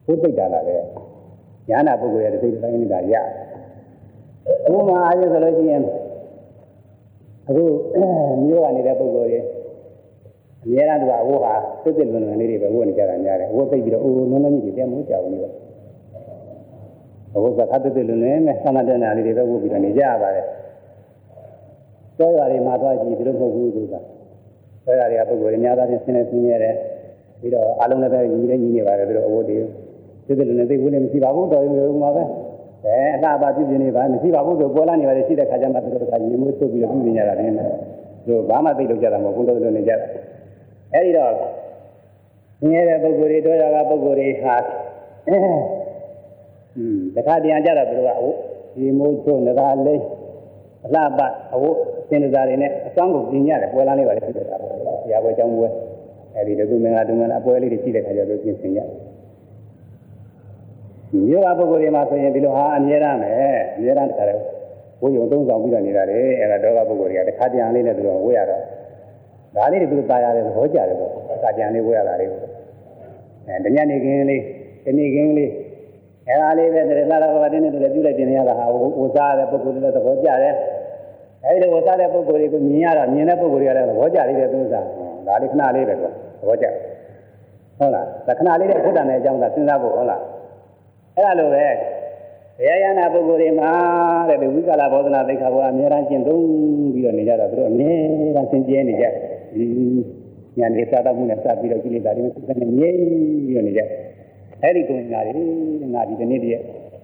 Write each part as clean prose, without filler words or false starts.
Who take that? Yana Bugu at the same time. Yeah. Whom I was a Logian who knew I need a Bugu. Yera dua woha, setel mana ni riba, woha ni cara nyara. Woha pergi dah, nona ni dia muda ni. Woha kata tu ni, sama dengan ni riba, woha bila ni jawab. Saya hari mata ji belum buku tu kan. Saya hari apa guru ni ada di sini sini ada. Bila alung ada ni ada bila woha dia. Setel ni tu boleh mesti babu tu rumah kan. Ada apa tu ni bahan mesti babu tu bola ni ada sih dah kajian batu tu kajian ni mesti bila tu ni ada ni. So bama tu lu jalan, pun tu ni jalan. Hey dog, ni ada bergurih tu jaga bergurih khas. Dekat dia ajar apa tu? Ini muncul negara le, labat, awak sendiri ni, sanggup dinya le, pulang ni balik kita. Ya, apa jam buat? Hari tu mengadungan apa lagi di sini kerja tu sini. Ni apa bergurih masuknya bila ni ada kerja. Woi, untung jam bila ni ada, ada dua bergurih. Dekat dia ni le tu, woi ada. Dari itu bayar itu hoja itu, kajian ini bayar dari itu. Dunia ni gini, era ni betul lah kalau ada ni tu lebih lagi ni ada, usaha ada pukul itu hoja ada. Ada usaha ada pukul itu ni ada pukul ada hoja itu tu sah. Dari kena ni betul hoja. Hola, kena ni betul dah ni jam dah tinggal bu hola. Era lu ya na pukul lima, ada dua kali bawa nak dekah bawa merah cendung bila ni ada tu, merah cendung ni je. Yang ni saya tahu ni saya bila kini dari mana kita ni ni je. Hari tu ngari ni dia.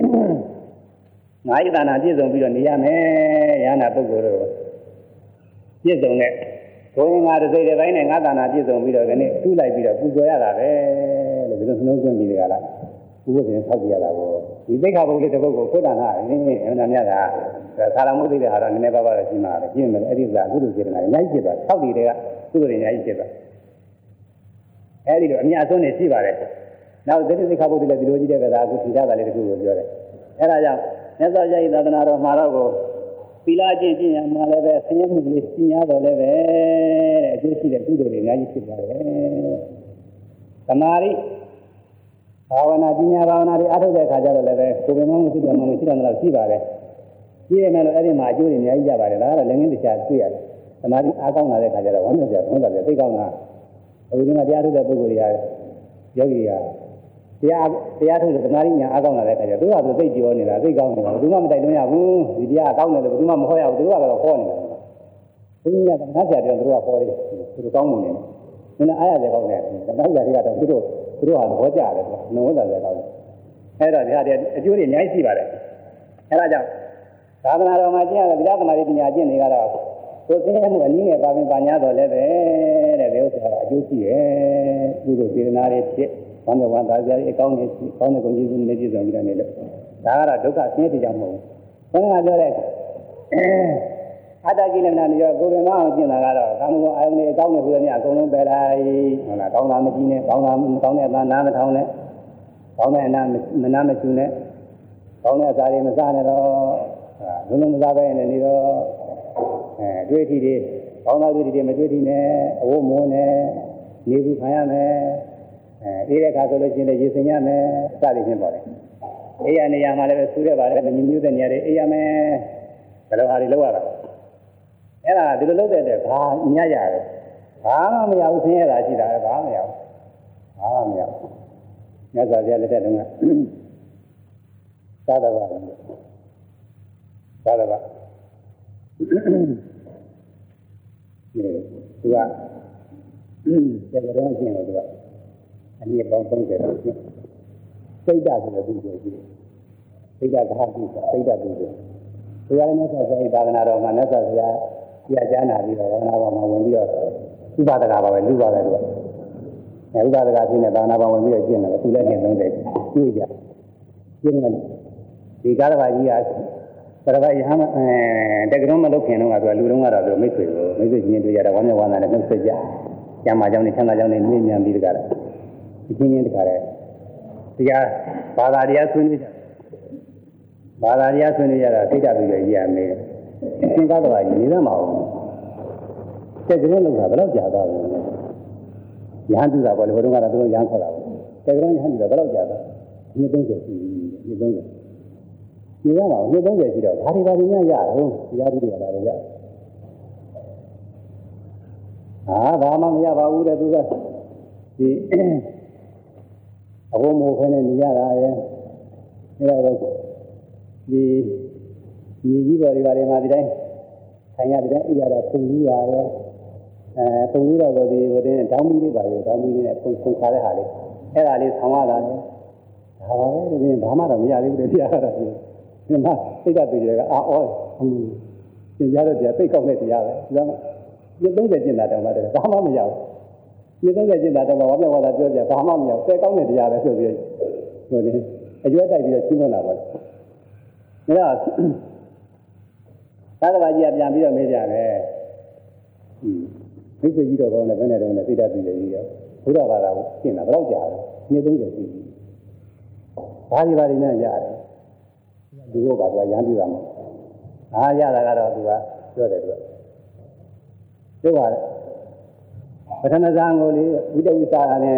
Ngari tanah dia tu bila ni ya na pukul. Dia tu ni, kau ngari saya dah ni ngari tanah dia tu bila ni tu lagi bila pukul ada le, lebih tu senang pun bila lah. Pukul ni tak dia lah. Ini kalau kita pukul dah lah, ini mana ada. Salam itu dia ada ni bapa ada cina ada, cina ada ini dah guru cina ada, ni cina, tahu dia guru ni cina. Hari tu ni asal ni cina ada. Now jadi ni kalau dia biloji dia kata aku tidak ada lagi guru dia. Era jam, ni sahaja ini dah benar malah ko. Pila je malah dah senyum mula cina boleh ber, jadi dia guru ni cina ada. Kamari Bawana di ada kerja boleh, kau memang mesti dalam cina ada. Dia mana ada maju ni aja baru lah, lagi ni cakap tu ya. Kemarin agak nak kerja dah, orang macam orang dah tiga orang. Orang ni dia ada berguru ya, jadi ya. Dia tu kemarin yang agak nak kerja, tu ada tu jiwa ni lah, tiga orang. Tu macam tu ya, dia agak nak tu macam mana ya, tu agak kau ni. Ini yang nak jadi orang tu apa ni, tu kamu ni. Mana ayah dia kau ni, kalau jadi ada tu ada wajah ada, nombor ada kau. Ada dia juri ni aja baru. Ada jam. Karena orang macam ni, bila kemarin punya aja ni kalau, tu saya mula ni apa banyak dollar le usah jual dulu nari cek, mana mana saja account kunci tu ni juga kita ni le. Cara doka sini tidak mau. Mana ada le? Ada gila mana ni? Kau memang macam mana kalau, kamu ayam ni account ni punya ni account ni berai, mana account nama ni, account ni nama tahu ni, account ni nama tu ni, account ni asal ni macam ni lo. Belum sampai ni lo, dua tiga, kalau nak dua tiga macam ni, awak mau ni, ni pun kaya ni, ini kalau jadi jenisnya ni, sekali ni boleh. Ia ni yang mana sudah boleh, ni tu ni ada, ia ni kalau hari luar, era dulu luar ada, ni aja, ni yang usahanya dah sih dah, ni yang, ni sahaja le dengar, sahaja lah. Salah tak? Dua, saya orang sini dua. Ini bangsa kita. Saya dah tu jadi. Saya dah tu. Saya ni saya dah nak orang mana saya dia jangan ada orang awam dia. Lupa tak apa, lupa tak apa. Lupa tak apa ni, orang awam dia jangan. Sudah jangan lagi. Dia jangan. Jika ada dia Kalau yang dekran malu kena ada lurung ada tu mesti ni tu ada warna ni mesti yang macam ni cakap macam ni yang didekat, ini dekat. Dia balaria suni ada tidak juga dia ni. Ini kalau ni dah mau. Dekran lu apa lagi ada? Yang tu dah boleh orang ada tu yang kalau. Dekran yang tu dah boleh ada. နှစ်30ရှိနှစ်30ဒီကတော့နှစ်30ရှိတော့ဘာတွေများရတော့တရားသူတွေကလည်းရဘာမှမရပါဘူးတဲ့သူကဒီအဘုံမိုးခဲနဲ့နေရတာရဲ့အဲ့ဒါတော့ဒီညီကြီးပေါ်တွေမှာဒီတိုင်းဆိုင်ရတဲ့အိရတော့ပုံကြီးပါရဲ့ပုံကြီးတော့ဒီဟိုတင်းတောင်းမီးလေးပါရဲ့တောင်းမီးလေးနဲ့ပုံခါတဲ့ဟာလေးအဲ့ဒါလေးဆောင်ရတာလေဒါပါပဲဒီဘာမှတော့မရသေးဘူးတဲ့တရားတော့ဒီမှာစိတ်ကတည်တယ်ကအာဩသင်ကြားတဲ့တရားသိကောက်တဲ့တရားပဲဒါမှဒီ30ကျင့်တာတောင်မှတယ်ဘာမှမရဘူးဒီ30ကျင့်တာတောင်မှဘာပြောတာပြောပြဘာမှမရဘူးသိကောက်တဲ့တရားပဲဆိုပြီးဟိုဒီအကျွတ်တိုက်ပြီးတော့ရှင်းလို့လာပါဒါတော့သာသနာကြီးကပြန်ပြီးတော့မေးကြတယ်မိတ်ဆွေကြီးတော်ကောင်းနဲ့ဘယ်နဲ့တော့နဲ့သိတတ်ပြီလေကြီးရောဘုရားဘာသာကိုရှင်းတာဘယ်တော့ကြာလဲနှစ်30ရှိပြီဘာတွေနဲ့ရတယ်ဒီဘောကသူကရမ်းပြတာမဟုတ်ရတာကတော့သူကပြောတယ်သူကပထမဇန်ကိုလေဝိတဝိစာနဲ့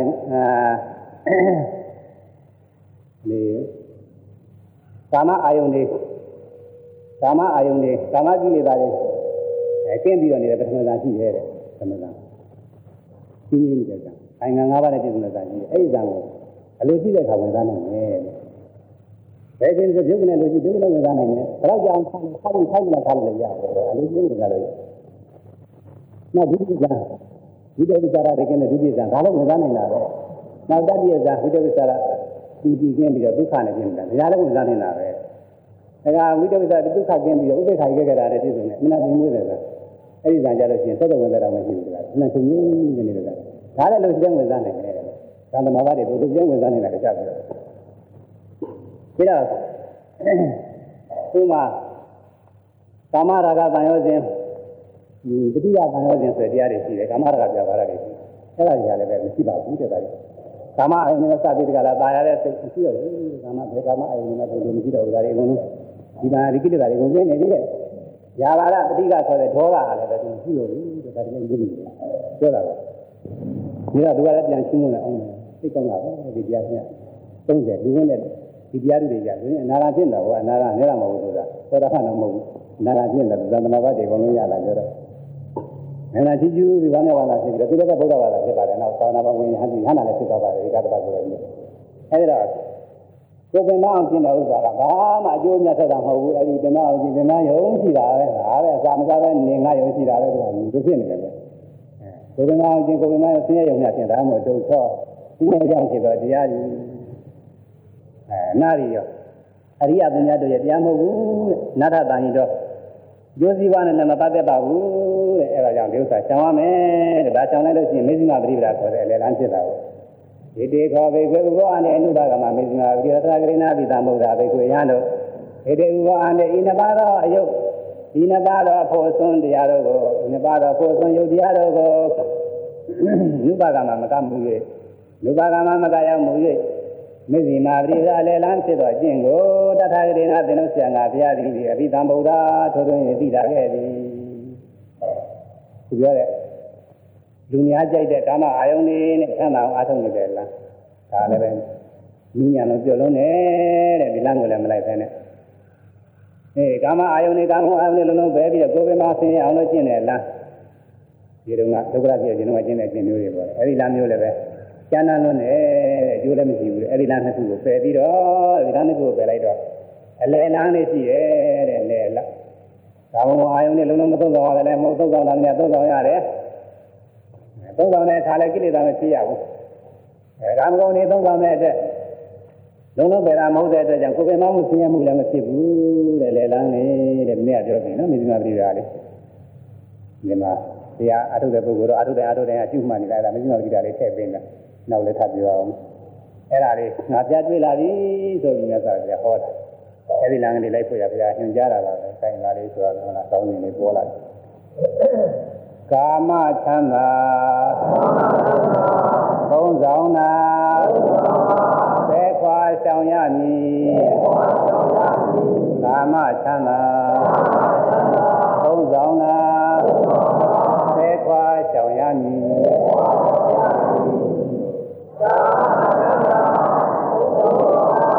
လေကာမအာယုန်တွေကာမကိလေသာတွေကင်းပြီးတော့နေတဲ့ပထမဇန်ရှိတယ်တဲ့ပထမဇန်ကြီးကြီးနေတဲ့ဇန်အိုင်ငံ၅ပါးနဲ့ပြည့်စုံတဲ့ဇန်ကြီးအဲ့ဒီဇန်ကိုအလိုရှိတဲ့အခါဝင်စားနိုင်တယ်ဘယ်ချင်းဆိုပြုတ်ကနေလို့ရှိပြုတ်လည်းဝင်စားနိုင်တယ်ဘယ်တော့ကြောင်ထားလို့ထားလို့လည်းရတယ်အလိုရှိတဲ့ဇန်လို့နောက်ဒုတိယဇန်ဝိတဝိစာရတွေကနဲ့ဒုတိယဇန်ဒါလည်းဝင်စားနိုင်တာပဲနောက်တတိယဇန်ဝိတဝိစာရပြီးကင်းပြီးတော့ဒုက္ခနဲ့ပြင်းနေတာဒါလည်းဝင်စားနိုင်တာပဲဒါကဝိတဝိစာဒုက္ခကင်းပြီးတော့ဥပေက္ခကြီးခဲ့တာတဲ့ပြည့်စုံတယ်မနာသိမွေးတယ်ကအဲ့ဒီဇန်ကြလို့ရှိရင်သက်သက်ဝင်စားတာမရှိဘူးကွာအမှန်ချင်းနေနေတာဒါလည်းလို့ရှိတဲ့ဝင်စားနိုင်တယ်သံသမာဘတွေဘုသူပြန်ဝင်စားနေတာကြပြီးတော့ဒါတော့ဥမာကာမရာဂတန်ရောစဉ်ပฏิယတန်ရောစဉ်ဆိုတရားတွေရှိတယ်ကာမရာဂပြပါရတွေရှိအဲ့ဒါကြီးလည်းပဲမရှိပါဘူးတဲ့ဒါကြီးကာမအယုန်နဲ့စသည်တကလားตายရတဲ့စိတ်ရှိတော့ကာမဘေကာမအယုန်နဲ့ပုံလို့မရှိတော့ဘူးဒါတွေအကုန်လုံးဒီပါဒီကိလေသာတွေကုန်ပြနေသေးတယ်ယာဘာရပฏิကဆိုတဲ့ဒေါသဟာလည်းပဲသူရှိလို့ဒါတွေလည်းကြီးတယ်ပြောတာပဲဒါကသူကလည်းပြန်ရှင်းမလို့အောင်သိကောင်းတာပဲဒီတရားချင်း30လူဝင်တဲ့ဒီတရားတွေကြာဆိုရင်အနာဂတ်ဖြစ်တာဟောအနာဂတ်နဲ့လာမဟုတ်ဘူးဆိုတာသောတာပန်တော့မဟုတ်ဘူးအနာဂတ်ဖြစ်တယ်သံသမာဘတ်တွေအကုန်လုံးရလာကြတော့အနာတိကျူဒီဘာနဲ့ဘာလာဖြစ်ပြီးတော့သူလည်းဗုဒ္ဓဘာသာဖြစ်ပါတယ်နောက်သာသနာ့ဘဝင်ဟန်နာလည်းဖြစ်သွားပါတယ်ဒီကတ္တပတ်ကိုလည်းအဲဒီတော့ကိုယ်ပင်မအောင်ကျင့်တဲ့ဥစ္စာကဘာမှအကျိုးမြတ်ဆက်တာမဟုတ်ဘူးအဲဒီပင်မအောင်ကျင့်ပင်မယုံရှိတာပဲဒါပဲအစာမစားပဲနေငါယုံရှိတာပဲဆိုတာသူဖြစ်နေတယ်ပဲကိုယ်ပင်မအောင်ကျင့်ကိုယ်ပင်မယုံဆင်းရဲယုံမြတ်ကျင့်ဒါမှမဟုတ်ဒုက္ခဒီနေ့ကြောင့်ဖြစ်တော့တရားကြီးနာရီရောအရိယပညာတို့ရဲ့တရားမဟုတ်ဘူးတဲ့နတ္ထတန်ကြီးတော့ကျိုးစည်းပွားနဲ့လည်းမပတ်သက်ပါဘူးတဲ့အဲဒါကြောင့်ဒီဥစ္စာရှောင်ရမယ်တဲ့ဒါရှောင်လိုက်လို့ရှိရင်မေဇိမပရိပဒါခေါ်တဲ့အလေလမ်းဖြစ်တာကိုဒီတေခောဘေကွေဥဘောအနေအနုဘာကမမေဇိမပရိပဒါသရဂရိနာပိသံဗုဒ္ဓဘေကွေရဟန်းတို့ဒီတေဥဘောအနေဤနှစ်ပါးသောအယုတ်ဒီနှစ်ပါးသောဖို့သွန်းတရားတို့ကိုနှစ်ပါးသောဖို့သွန်းယုတ်တရားတို့ကိုနုဘာကမမကမှု၍နုဘာကမမကရောက်မှု၍မေဇိမာပရိသလေလံဖြစ်သောအကျင့်ကိုတထာဂရိနာသင်္နုဆရာငါဘုရားသည်အဘိဓမ္ဗုဒ္ဓထိုးထွင်း၍သိတာခဲ့သည်သူပြောတဲ့လူများကြိုက်တဲ့ကာမအာယုန်တွေနဲ့ဆန္ဒအောင်အားထုတ်နေတယ်လားဒါလည်းပဲဉာဏ်လုံးပြောလုံးနဲ့တဲ့ဒီလမ်းကိုလည်းမလိုက်ဖဲနဲ့ကာမအာယုန်တွေကာမအာယုန်တွေလုံးလုံးပဲပြီးတော့ကိုယ်ပင်မဆင်းရအောင်လို့ကျင့်တယ်လားဒီတော့ကဒုက္ခပြည့်ခြင်းတော့ကျင့်တဲ့ကျင့်မျိုးတွေပေါ့အဲ့ဒီလမ်းမျိုးလည်းပဲကျမ်းနာလွန်းတယ်အကျိုးလည်းမရှိဘူးအဲ့ဒီလမ်းနှစ်ခုကိုပယ်ပြီးတော့ဒီလမ်းနှစ်ခုကိုပယ်လိုက်တော့အလယ်လမ်းလေးရှိရဲ့တဲ့လေလားဒါမှမဟုတ်အာယုန်နဲ့လုံးလုံးမသုံးဆောင်ရတယ်မဟုတ်သုံးဆောင်တာလည်းသုံးဆောင်ရတယ်သုံးဆောင်တဲ့အခါလည်းကိလေသာမရှိရဘူးကာမဂုဏ်တွေသုံးဆောင်တဲ့အတွက်လုံးလုံးပယ်တာမဟုတ်တဲ့အတွက်ကြောင့်ကိုယ်ပင်မမှုဆင်းရဲမှုလည်းမရှိဘူးတဲ့လေလမ်းလေးတဲ့မင်းကပြောပြီနော်မိသမာပရိယာလေးဒီမှာတရားအထုတဲ့ပုဂ္ဂိုလ်တော့အထုတဲ့အကျုမှန်နေတာဒါမိသမာပရိယာလေးထည့်ပေးမယ်နောက်လည်းထပ်ပြောအောင်အဲ့ဒါလေးငါပြတွေ့လာပြီဆိုပြီးမြတ်စွာဘုရားဟောတာအဲ့ဒီလမ်းလေးလိုက်ဖို့ရဘုရားညွှန်ကြားတာပါပဲ။ဆိုင်လာလေးဆိုတော့ကောင်းနေလေးပေါ်လာတယ်။ကာမချမ်းသာသုံးဆောင်နာဘယ်ခွာရှောင်ရမည်ကာမချမ်းသာသုံးဆောင်နာဘယ်ခွာရှောင်ရမည်ကာမချမ်းသာ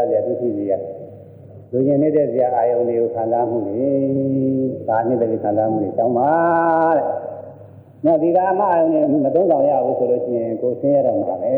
စရာဒုတိယလူကျင်နေတဲ့စရာအာယုန်တွေကိုခံစားမှုတွေဒါနေတဲ့ခံစားမှုတွေတောင်းပါတဲ့။နောက်ဒီကမှအာယုန်တွေမသုံးဆောင်ရဘူးဆိုလို့ရှိရင်ကိုယ်ဆင်းရဲတော့မှာပဲ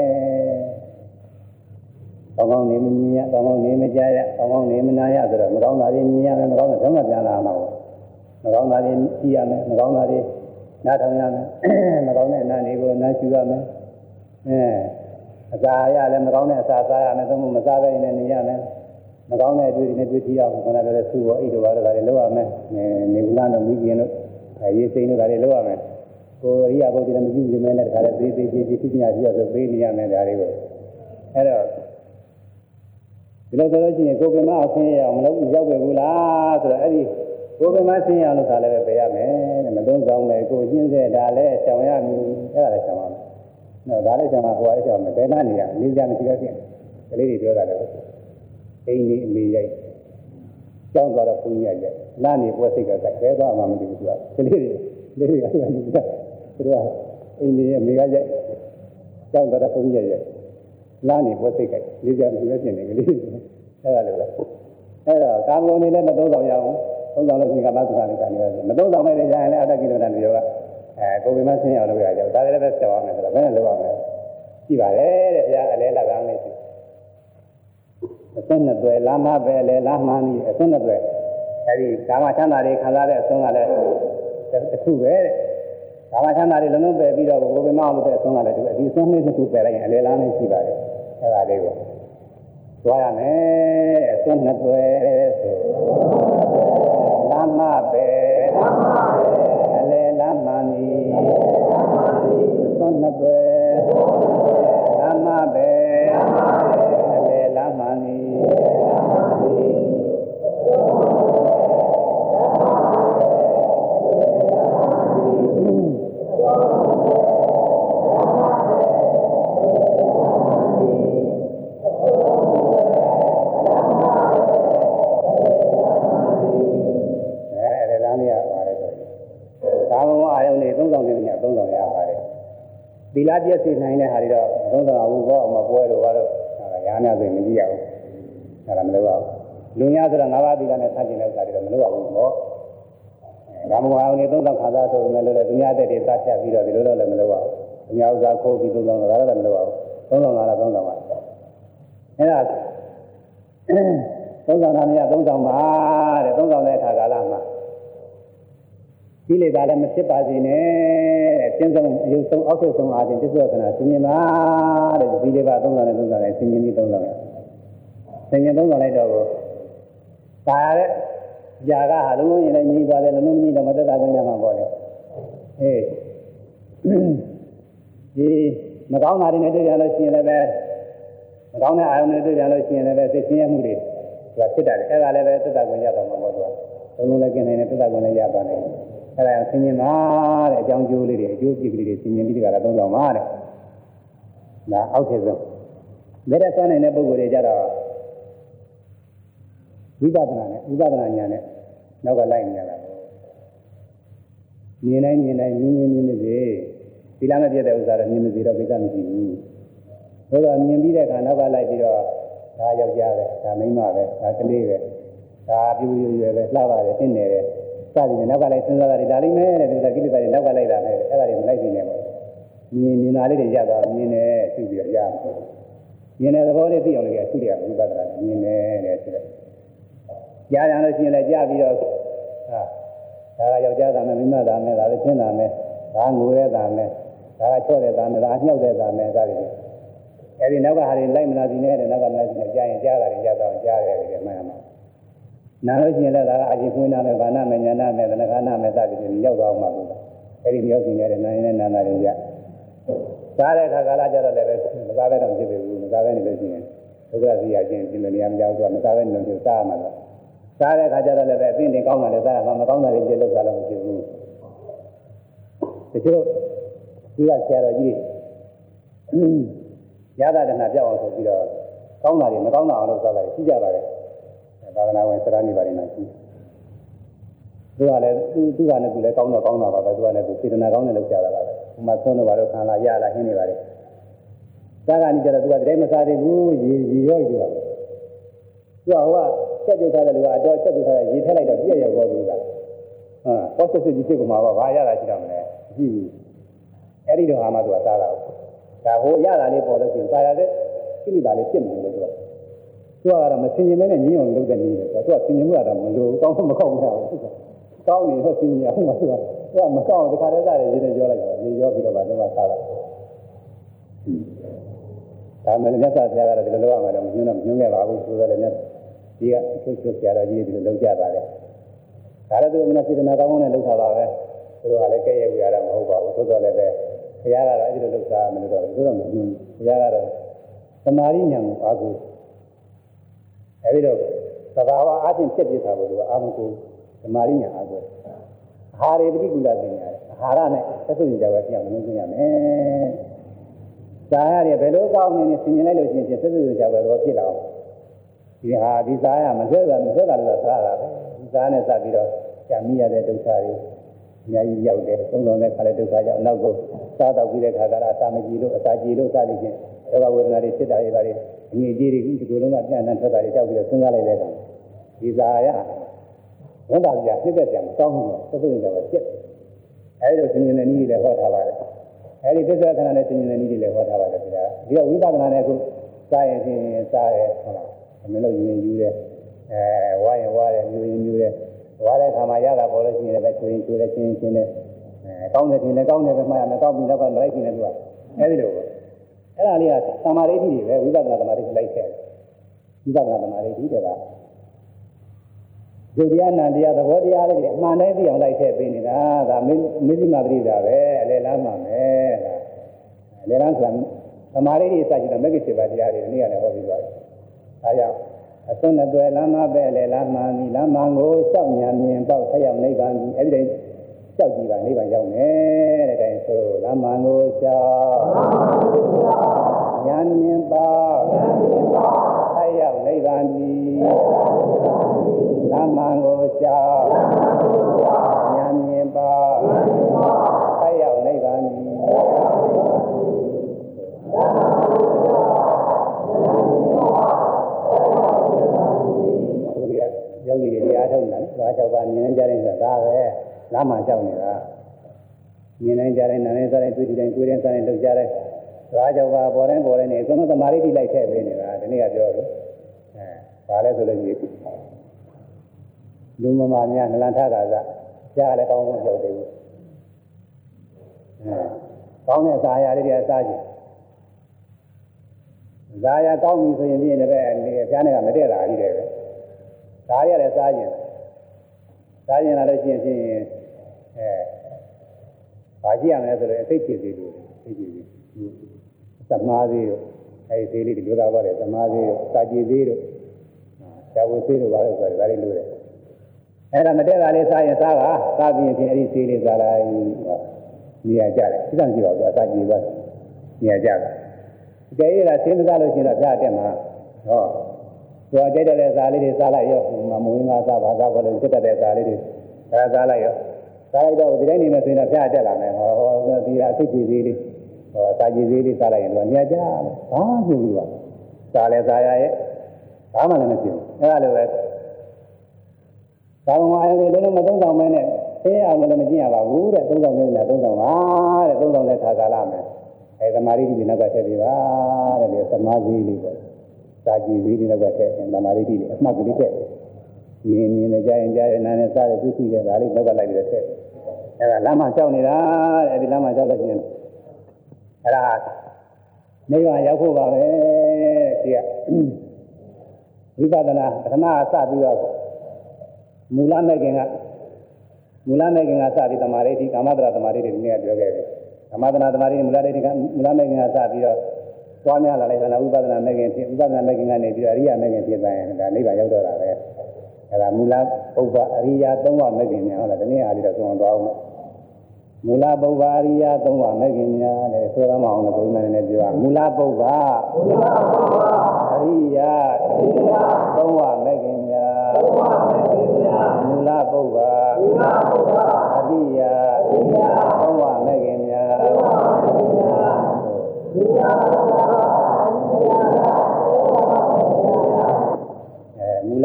။ကောင်းကောင်းနေမမြင်ရကောင်းကောင်းနေမကြရကောင်းကောင်းနေမနာရဆိုတော့မကောင်းတာတွေမြင်ရမယ်မကောင်းတာတော့မပြန်လာမှာဘူး။မကောင်းတာတွေကြည့်ရမယ်မကောင်းတာတွေနားထောင်ရမယ်မကောင်းတဲ့နားတွေကိုနားရှူရမယ်အစာရလည်းမကောင်းတဲ့အစာစားရမယ်သို့မဟုတ်မစားဘဲနဲ့နေရမယ်မကောင်းတဲ့အတွေ့အကြုံတွေတွေ့ထရအောင်ခဏလည်းသူ့ဘောအိတ်တို့ဘာလို့ဒါတွေလုပ်ရမယ်နေကုလားတို့မိခင်တို့ရေးစိမ်းတို့ဒါတွေလုပ်ရမယ်ကိုယ်ရိယာပုဒ်တွေမကြည့်ကြမဲနဲ့တခါလည်းသေးသေးသေးသိညာပြရဆိုပေးနေရမယ်ဒါတွေကိုအဲ့တော့ဒီလိုဆိုလို့ရှိရင်ကိုယ်ကမအဆင်းရအောင်မလုပ်ရောက်ပဲဘူးလားဆိုတော့အဲ့ဒီကိုယ်ကမဆင်းရအောင်လို့ဒါလည်းပဲပေးရမယ်တဲ့မသုံးဆောင်လေကိုယ်ရှင်းစေဒါလည်းရှောင်ရမည်အဲ့ဒါလည်းရှောင်ရမယ်နော်ဒါလည်းရှောင်မှာဟိုအားရှောင်မယ်ဘယ်နှနေရလေးကြမရှိတော့ဖြင့်ကလေးတွေပြောတာလည်းအိမ်ကြီးအမေရိုက်ကြောင်းသွားတော့ဘုန်းကြီးရိုက်လာနေပွဲစိတ်ကကြိုက်ဘဲသွားမှမသိဘူးသူကကလေးတွေကအဲ့ဒါကြီးတာသူကအိမ်ကြီးအမေကရိုက်ကြောင်းသွားတော့ဘုန်းကြီးရိုက်လာနေပွဲစိတ်ကလေးကြမရှိတော့ဖြင့်ကလေးအဲ့ဒါလည်းပဲအဲ့တော့ကာမဂုဏ်တွေလည်းမသုံးဆောင်ရဘူးသုံးဆောင်လို့ရှိရင်ကမ္ဘာသုခလေးကနေရတယ်မသုံးဆောင်မဲ့လည်းရရင်လည်းအတ္တကိလေသာတွေရောကိုယ်ကမဆင်းရအောင်လုပ်ရကြဒါလည်းပဲဆက်ရမယ်ဆိုတော့ဘယ်နဲ့လုပ်ရမလဲကြည့်ပါလေတဲ့ဘုရားအလဲလာကောင်းလေးရှိအစွန်းနဲ့တွေ့လာမပဲလေလာမှန်းပြီးအစွန်းနဲ့တွေ့အဲဒီကာမချမ်းသာတွေခံစားတဲ့အစွန်းကလည်းတစ်ခုပဲတဲ့ကာမချမ်းသာတွေလုံးလုံးပယ်ပြီးတော့ကိုယ်ကမအောင်လုပ်တဲ့အစွန်းကလည်းဒီအစွန်းလေးတစ်ခုပယ်လိုက်ရင်အလဲလာလေးရှိပါတယ်အဲဒါလေးကိုသွားရမယ်အစွန်းနဲ့တွေ့ဆိုလာမပဲအလဲလာမှန်းပြီးအစွန်းနဲ့တွေ့လာမပဲအလဲလာမှန်းပြီးသီလပြည့်စုံနိုင်တဲ့ဟာတွေတော့သုံးဆောင်အောင်ဘောအမပွဲတော့ဘာလို့ရာနာဆိုမကြည့်ရဘူးအဲ့ဒါမလုပ်ရဘူးလူများဆိုတော့၅ပါးသီလနဲ့ဆန့်ကျင်တဲ့ဥစ္စာတွေတော့မလုပ်ရဘူးပေါ့ကာမဂုဏ်အောင်နေသုံးဆောင်ခါသားဆိုပေမဲ့လည်းသူများတဲ့တွေသတ်ဖြတ်ပြီးတော့ဒီလိုတော့လည်းမလုပ်ရဘူးသူများဥစ္စာခိုးပြီးသုံးဆောင်တာတော့လည်းမလုပ်ရဘူးသုံးဆောင်တာတော့သုံးဆောင်ပါအဲ့ဒါသုံးဆောင်တာများသုံးဆောင်ပါတဲ့သုံးဆောင်တဲ့အခါကာလမှာဒီလေသာလည်းမဖြစ်ပါစေနဲ့တဲ့ကျင်းဆုံးအယုဆုံးအောက်ဆုံးအားဖြင့်ပြစ္ဆုတ်ခဏဆင်ញင်ပါတဲ့ဒီလေးပါသုံးဆောင်နဲ့ဆင်ញင်ပြီးသုံးဆောင်ရဆင်ញင်သုံးဆောင်လိုက်တော့ဒါရတဲ့ຢာကဟာလုံးလုံးရင်လည်းညီးသွားတယ်လုံးလုံးညီးတော့မသက်သာခွင့်ရမှာပေါ့လေဒီမကောင်းတာတွေနဲ့တွေ့ရလို့ရှိရင်လည်းပဲမကောင်းတဲ့အာရုံတွေတွေ့ရလို့ရှိရင်လည်းပဲစိတ်ဆင်းရဲမှုတွေသူကဖြစ်တယ်အဲ့ဒါလည်းပဲသက်သာခွင့်ရတော့မှာပေါ့သူကလုံးလုံးလည်းกินနေတယ်သက်သာခွင့်လည်းရသွားတယ်အဲ့ဒါဆင်ញင်ပါတဲ့အကြောင်းကျိုးလေးတွေအကျိုးပြည့်ကလေးတွေဆင်ញင်ပြီးတကယ်တော့သုံးဆောင်ပါတဲ့ဒါအောက်ထည်ဆုံးလက်ရဆွမ်းနေတဲ့ပုဂ္ဂိုလ်တွေကြတော့ဝိပဿနာဉာဏ်နဲ့နောက်ကလိုက်နေရတာမြင်တိုင်းမြင်မစေသီလနဲ့ပြည့်တဲ့ဥစ္စာတော့မြင်မစေတော့ကိစ္စမရှိဘူးဆိုတော့မြင်ပြီးတဲ့အခါနောက်ကလိုက်ပြီးတော့ဒါယောက်ျားပဲဒါမိန်းမပဲဒါကလေးပဲဒါပြူရွယ်ပဲလှပါတယ်သင်နေတယ်စသည်နဲ့နောက်ကလိုက်စဉ်းစားတာဒါလိမ့်မယ်တဲ့ဒီကိလေသာတွေနောက်ကလိုက်တာပဲအဲ့ဒါတွေမလိုက်နိုင်ဘူးမြင်လာလေးတွေရသွားမြင်တယ်ရှိပြီးတော့ရမြင်တဲ့သဘောလေးသိအောင်လည်းရှိတယ်ဝိပဿနာမြင်တယ်တဲ့ဆိုတော့ကြားရလို့ရှိရင်လည်းကြားပြီးတော့ဒါကယောက်ျားသားမယ်မိန်းမသားမယ်ဒါလည်းချင်းသားမယ်ဒါငိုရဲသားမယ်ဒါကချော့တဲ့သားမယ်ဒါအညှောက်တဲ့သားမယ်စသည်အဲဒီနောက်ကဟာတွေလိုက်မလာစီနဲ့တဲ့နောက်ကမလာစီနဲ့ကြားရင်ကြားတာတွေရသွားအောင်ကြားရတယ်ဒီမှန်မှာနားလို့ရှိရင်လည်းဒါကအကျဉ်းဖွင့်နာမယ်ဗာနာမယ်ညာနာမယ်သနခါနာမယ်စသည်ဖြင့်ရောက်သွားအောင်မှာဘူးအဲဒီမျိုးစီနေတဲ့နာရင်နဲ့နာနာတွေရစားတဲ့အခါကာလကြတော့လည်းပဲမစားဘဲတော့ဖြစ်ပြီဘူးမစားဘဲနေလို့ရှိရင်ဒုက္ခစီရခြင်းပြင်လို့နေရာမကြောက်တော့မစားဘဲနေလို့ဖြစ်စားရမှာတော့စားတဲ့အခါကျတော့လည်းပဲအသိနေကောင်းတာလည်းစားရမှာမကောင်းတာတွေပြည့်လို့စားလို့မရှိဘူးတချို့ဒီကဆရာတော်ကြီးရတာတနာပြောက်အောင်ဆိုပြီးတော့ကောင်းတာတွေမကောင်းတာအောင်လုပ်စားတာရှိကြပါတယ်သာသနာဝင်စရာနေပါလိမ့်မယ်သူကလည်းသူကလည်းကောင်းတော့ကောင်းတာပါပဲသူကလည်းစေတနာကောင်းတယ်လို့ကြားတာပါပဲဟိုမှာသုံးတော့ဘာလို့ခံလာရလာဟင်းနေပါလေစားကနေကြတော့သူကတည်းကမစားသေးဘူးရေရော့ရတော့သူကချက်ပြုတ်ထားတဲ့လူကအတော့ချက်ပြုတ်ထားတဲ့ရေထည့်လိုက်တော့ပြည့်ရောက်သွားလို့ကပေါ့စစ်စစ်ကြီးဖြစ်ကုန်မှာပါဘာရတာရှိတော့မလဲကြည့်ဘူးအဲ့ဒီတော့ဟာမှသူကစားတာဒါဟိုရတာလေးပေါ်လို့ရှိရင်စားရတဲ့ကိလေသာလေးဖြစ်မယ်လို့သူကတော့မဆင်ញင်မဲနဲ့ညင်းအောင်လုပ်တဲ့နည်းပဲသူကဆင်ញင်မှုကတော့မလိုကောင်းမကောင်းဘူးကောင်းနေတော့ဆင်ញင်အောင်မှသူကမကောင်းတခါတည်းစားတယ်ရေးနေပြောလိုက်တော့ရေးရောပြီးတော့ဗာတော့စားတာဒါမှလည်းမြတ်စွာဘုရားကတော့ဒီလိုလုပ်ရမှာတော့မညွှန်းခဲ့ပါဘူးဆိုတော့လည်းမြတ်ဒီကဆွတ်ကြတော့ရေးပြီးတော့လုပ်ကြပါလေဒါလည်းသူမနစေတနာကောင်းနဲ့လုပ်တာပါပဲသူတို့ကလည်းကဲ့ရဲ့ဝေရတာမဟုတ်ပါဘူးသို့တော်လည်းပဲဘုရားကတော့အဲ့ဒီလိုလုပ်တာမလို့တော့သူတို့မညွှန်းဘုရားကတော့သမာဓိဉာဏ်ကိုအားကိုးအဲ့ဒီတော့သဘာဝအားဖြင့်ဖြစ်ပြတာကိုသူကအာမကိုသမာဓိဉာဏ်အားကိုးအာဟာရပฏิကူလပညာအာဟာရနဲ့သက်သုညကြပဲပြောင်းလို့သိရမယ်စာရတယ်ဘယ်လိုကောင်းနေနေဆင်ញင်လိုက်လို့ရှိရင်သက်သုညကြပဲတော့ဖြစ်လာအောင်ဒီစာရမဆွဲတာလို့စားတာပဲဒီစာနဲ့စပြီးတော့ကြာမိရတဲ့ဒုက္ခတွေအများကြီးရောက်တယ်သုံးလုံးနဲ့ခါတဲ့ဒုက္ခကြောင့်နောက်ကိုစားတော့ပြီးတဲ့ခါကလာအစာမကြည့်လို့အစာကြည့်လို့စသည်ဖြင့်ယောဂဝေဒနာတွေဖြစ်တာတွေပါလေအငြိအကျေးတွေဒီလိုလုံးကပြန်ပြန်ထွက်တာတွေကြောက်ပြီးတော့စဉ်းစားလိုက်တဲ့အခါဒီစာရဝန်တာပြဖြစ်တဲ့ကြံမကောင်းဘူးသက်သုညကြပဲဖြစ်အဲဒီလိုဆင်ញင်တဲ့နည်းတွေလည်းဟောထားပါတယ်အဲဒီသစ္စာခဏနဲ့ဆင်ញင်တဲ့နည်းတွေလည်းဟောထားပါတယ်ဒီတော့ဝိပဿနာနဲ့အခုစားရင်ဖြင့်စားရဲဟုတ်လားမင်းတို့ယူတယ်ဝါရင်ဝါတယ်မြူရင်မြူတယ်ဝါတဲ့ခါမှာရတာပေါ်လို့ရှိရင်လည်းချွေရင်ချွေတယ်ချင်းချင်းနဲ့ကောင်းတယ်ထင်တယ်ကောင်းတယ်ပဲမှတ်ရမယ်ကောင်းပြီတော့မလိုက်ချင်တယ်သူကအဲဒီလိုပဲအဲ့ဒါလေးကသမာဓိဋ္ဌိတွေပဲဝိပဿနာသမာဓိလိုက်ခဲ့ဝိပဿနာသမာဓိဋ္ဌိတွေကဒုတိယနာတရားသဘောတရားလေးတွေအမှန်တိုင်းသိအောင်လိုက်ခဲ့ပေးနေတာဒါမစ္စည်းမပရိဒါပဲအလယ်လမ်းမှာမယ်အလယ်လမ်းဆိုတာသမာဓိတွေစကြည့်တော့မဂ္ဂင်7ပါးတရားတွေနေ့ကလည်းဟောပြီးသွားတယ်ဒါကြောင့်အစွန်းနဲ့လမ်းမပဲလေလမ်းမှန်ပြီလမ်းမှန်ကိုစောင့်ညာမြင်ပေါက်ဆက်ရောက်နိဗ္ဗာန်ပြီအဲ့ဒီတိုင်းစောက်ကြည့်ပါနိဗ္ဗာန်ရောက်မယ်တဲ့တိုင်းဆိုလမ်းမှန်ကိုစောင့်ညာမြင်ပေါက်ဆက်ရောက်နိဗ္ဗာန်ပြီလမ်းမှန်ကိုစောင့်ညာမြင်ပေါက်ဆက်ရောက်နိဗ္ဗာန်ပြီယောဂီတွေအားထုတ်နေတာလေဘာကြောက်ပါမြင်နေကြတဲ့ဆိုတာဒါပဲလမ်းမှာကြောက်နေတာမြင်နေကြတဲ့နာနေစားတဲ့တွေ့တိုင်းတွေ့တိုင်းစားတဲ့လောက်ကြတဲ့ဘာကြောက်ပါပေါ်တိုင်းနေအကုန်လုံးသမာဓိတိလိုက်ထည့်ပေးနေတာဒီနေ့ကပြောလို့ဘာလဲဆိုလို့ရှိရင်လူမမာများနလန်ထတာကကြားလည်းကောင်းကောင်းကြောက်တယ်ဘူးကောင်းတဲ့စာရလေးတွေအစားကြည့်ဇာရကောင်းပြီဆိုရင်ပြည့်လည်းပဲဖျားနေကမတည့်တာကြီးတယ်ပဲဒါရလည်းစားရင်လာလို့ရှိရင်ဘာကြည့်ရမလဲဆိုတော့အသိဖြစ်သေးလို့သိကြည့်ပြီသမာဓိတို့အဲဒီသေးလေးဒီလိုသာပါတယ်သမာဓိတို့စာကြည့်သေးတို့ဇာဝေသေးတို့ဘာလို့ဆိုတော့ဒါလေးလို့တယ်အဲ့ဒါမတည့်တာလေးစားရင်စားပြီးရင်အဲဒီသေးလေးစားလိုက်နေရာကြတယ်သိတယ်ကြည့်ပါဦးစာကြည့်ပါနေရာကြတယ်ကြည့်ရတာသိမစားလို့ရှိရင်တော့ဖျားတက်မှာဟောသူအကြိုက်တဲ့ဇာလေးတွေစားလိုက်ရောမဝင်သားစားဘာသာပေါ်လို့စစ်တဲ့ဇာလေးတွေစားလိုက်ရောစားလိုက်တော့ဒီတိုင်းနေနေဆိုရင်ဖျားတက်လာမယ်ဟောဒီအသိကြည်သေးလေးစာကြည်သေးလေးစားလိုက်ရင်တော့ညကြတယ်ဘာမှမဖြစ်ဘူးကစားလဲစားရရဲ့ဘာမှလည်းမဖြစ်ဘူးအဲ့ဒါလိုပဲသာဝမာရဲ့လုံးမသုံးဆောင်မဲနဲ့သိအောင်လည်းမကျင့်ရပါဘူးတဲ့သုံးဆောင်မဲနဲ့သုံးဆောင်ပါတဲ့သုံးဆောင်တဲ့ခါကာလမယ်သမာဓိဒီနောက်ကထည့်ပေးပါတဲ့ဒီသမာဓိလေးပေါ့စာကြည့်ပြီးဒီနောက်ကထည့်သမာဓိလေးအမှတ်ကလေးထည့်မြင်နေကြရင်ကြားရနာနဲ့စားရသိရှိတဲ့ဒါလေးနောက်ကလိုက်ပြီးတော့ထည့်အဲ့ဒါလမ်းမှာကြောက်နေတာတဲ့ဒီလမ်းမှာကြောက်လို့ရှိရင်အဲ့ဒါနေရရောက်ဖို့ပါပဲဒီကဝိပဿနာပထမအစပြီးတော့မူလမဲ့ခင်ကစပြီးသမာဓိကာမတရာသမာဓိတွေဒီနေ့ကပြောခဲ့တယ်ကာမတရာသမာဓိမူလမဲ့ခင်ကစပြီးတော့ပွားများလာလိုက်တာဝိပဿနာမဲ့ခင်ဖြစ်ဝိပဿနာမဲ့ခင်ကနေပြီးတော့အရိယာမဲ့ခင်ဖြစ်တိုင်းဒါနိဗ္ဗာန်ရောက်တော့တာပဲအဲ့ဒါမူလပုဗ္ဗအရိယာ၃ပါးမဲ့ခင်များဟုတ်လားဒီနေ့အားပြီးတော့သုံးသွားအောင်မူလပုဗ္ဗအရိယာ၃ပါးမဲ့ခင်များတဲ့ဆိုရမအောင်လို့ဘုရားနည်းနည်းပြောမူလပုဗ္ဗအရိယာ၃ပါးမဲ့ခင်များမူလပုဗ္ဗအရိယာ၃ပါးမဲ့ခင်များ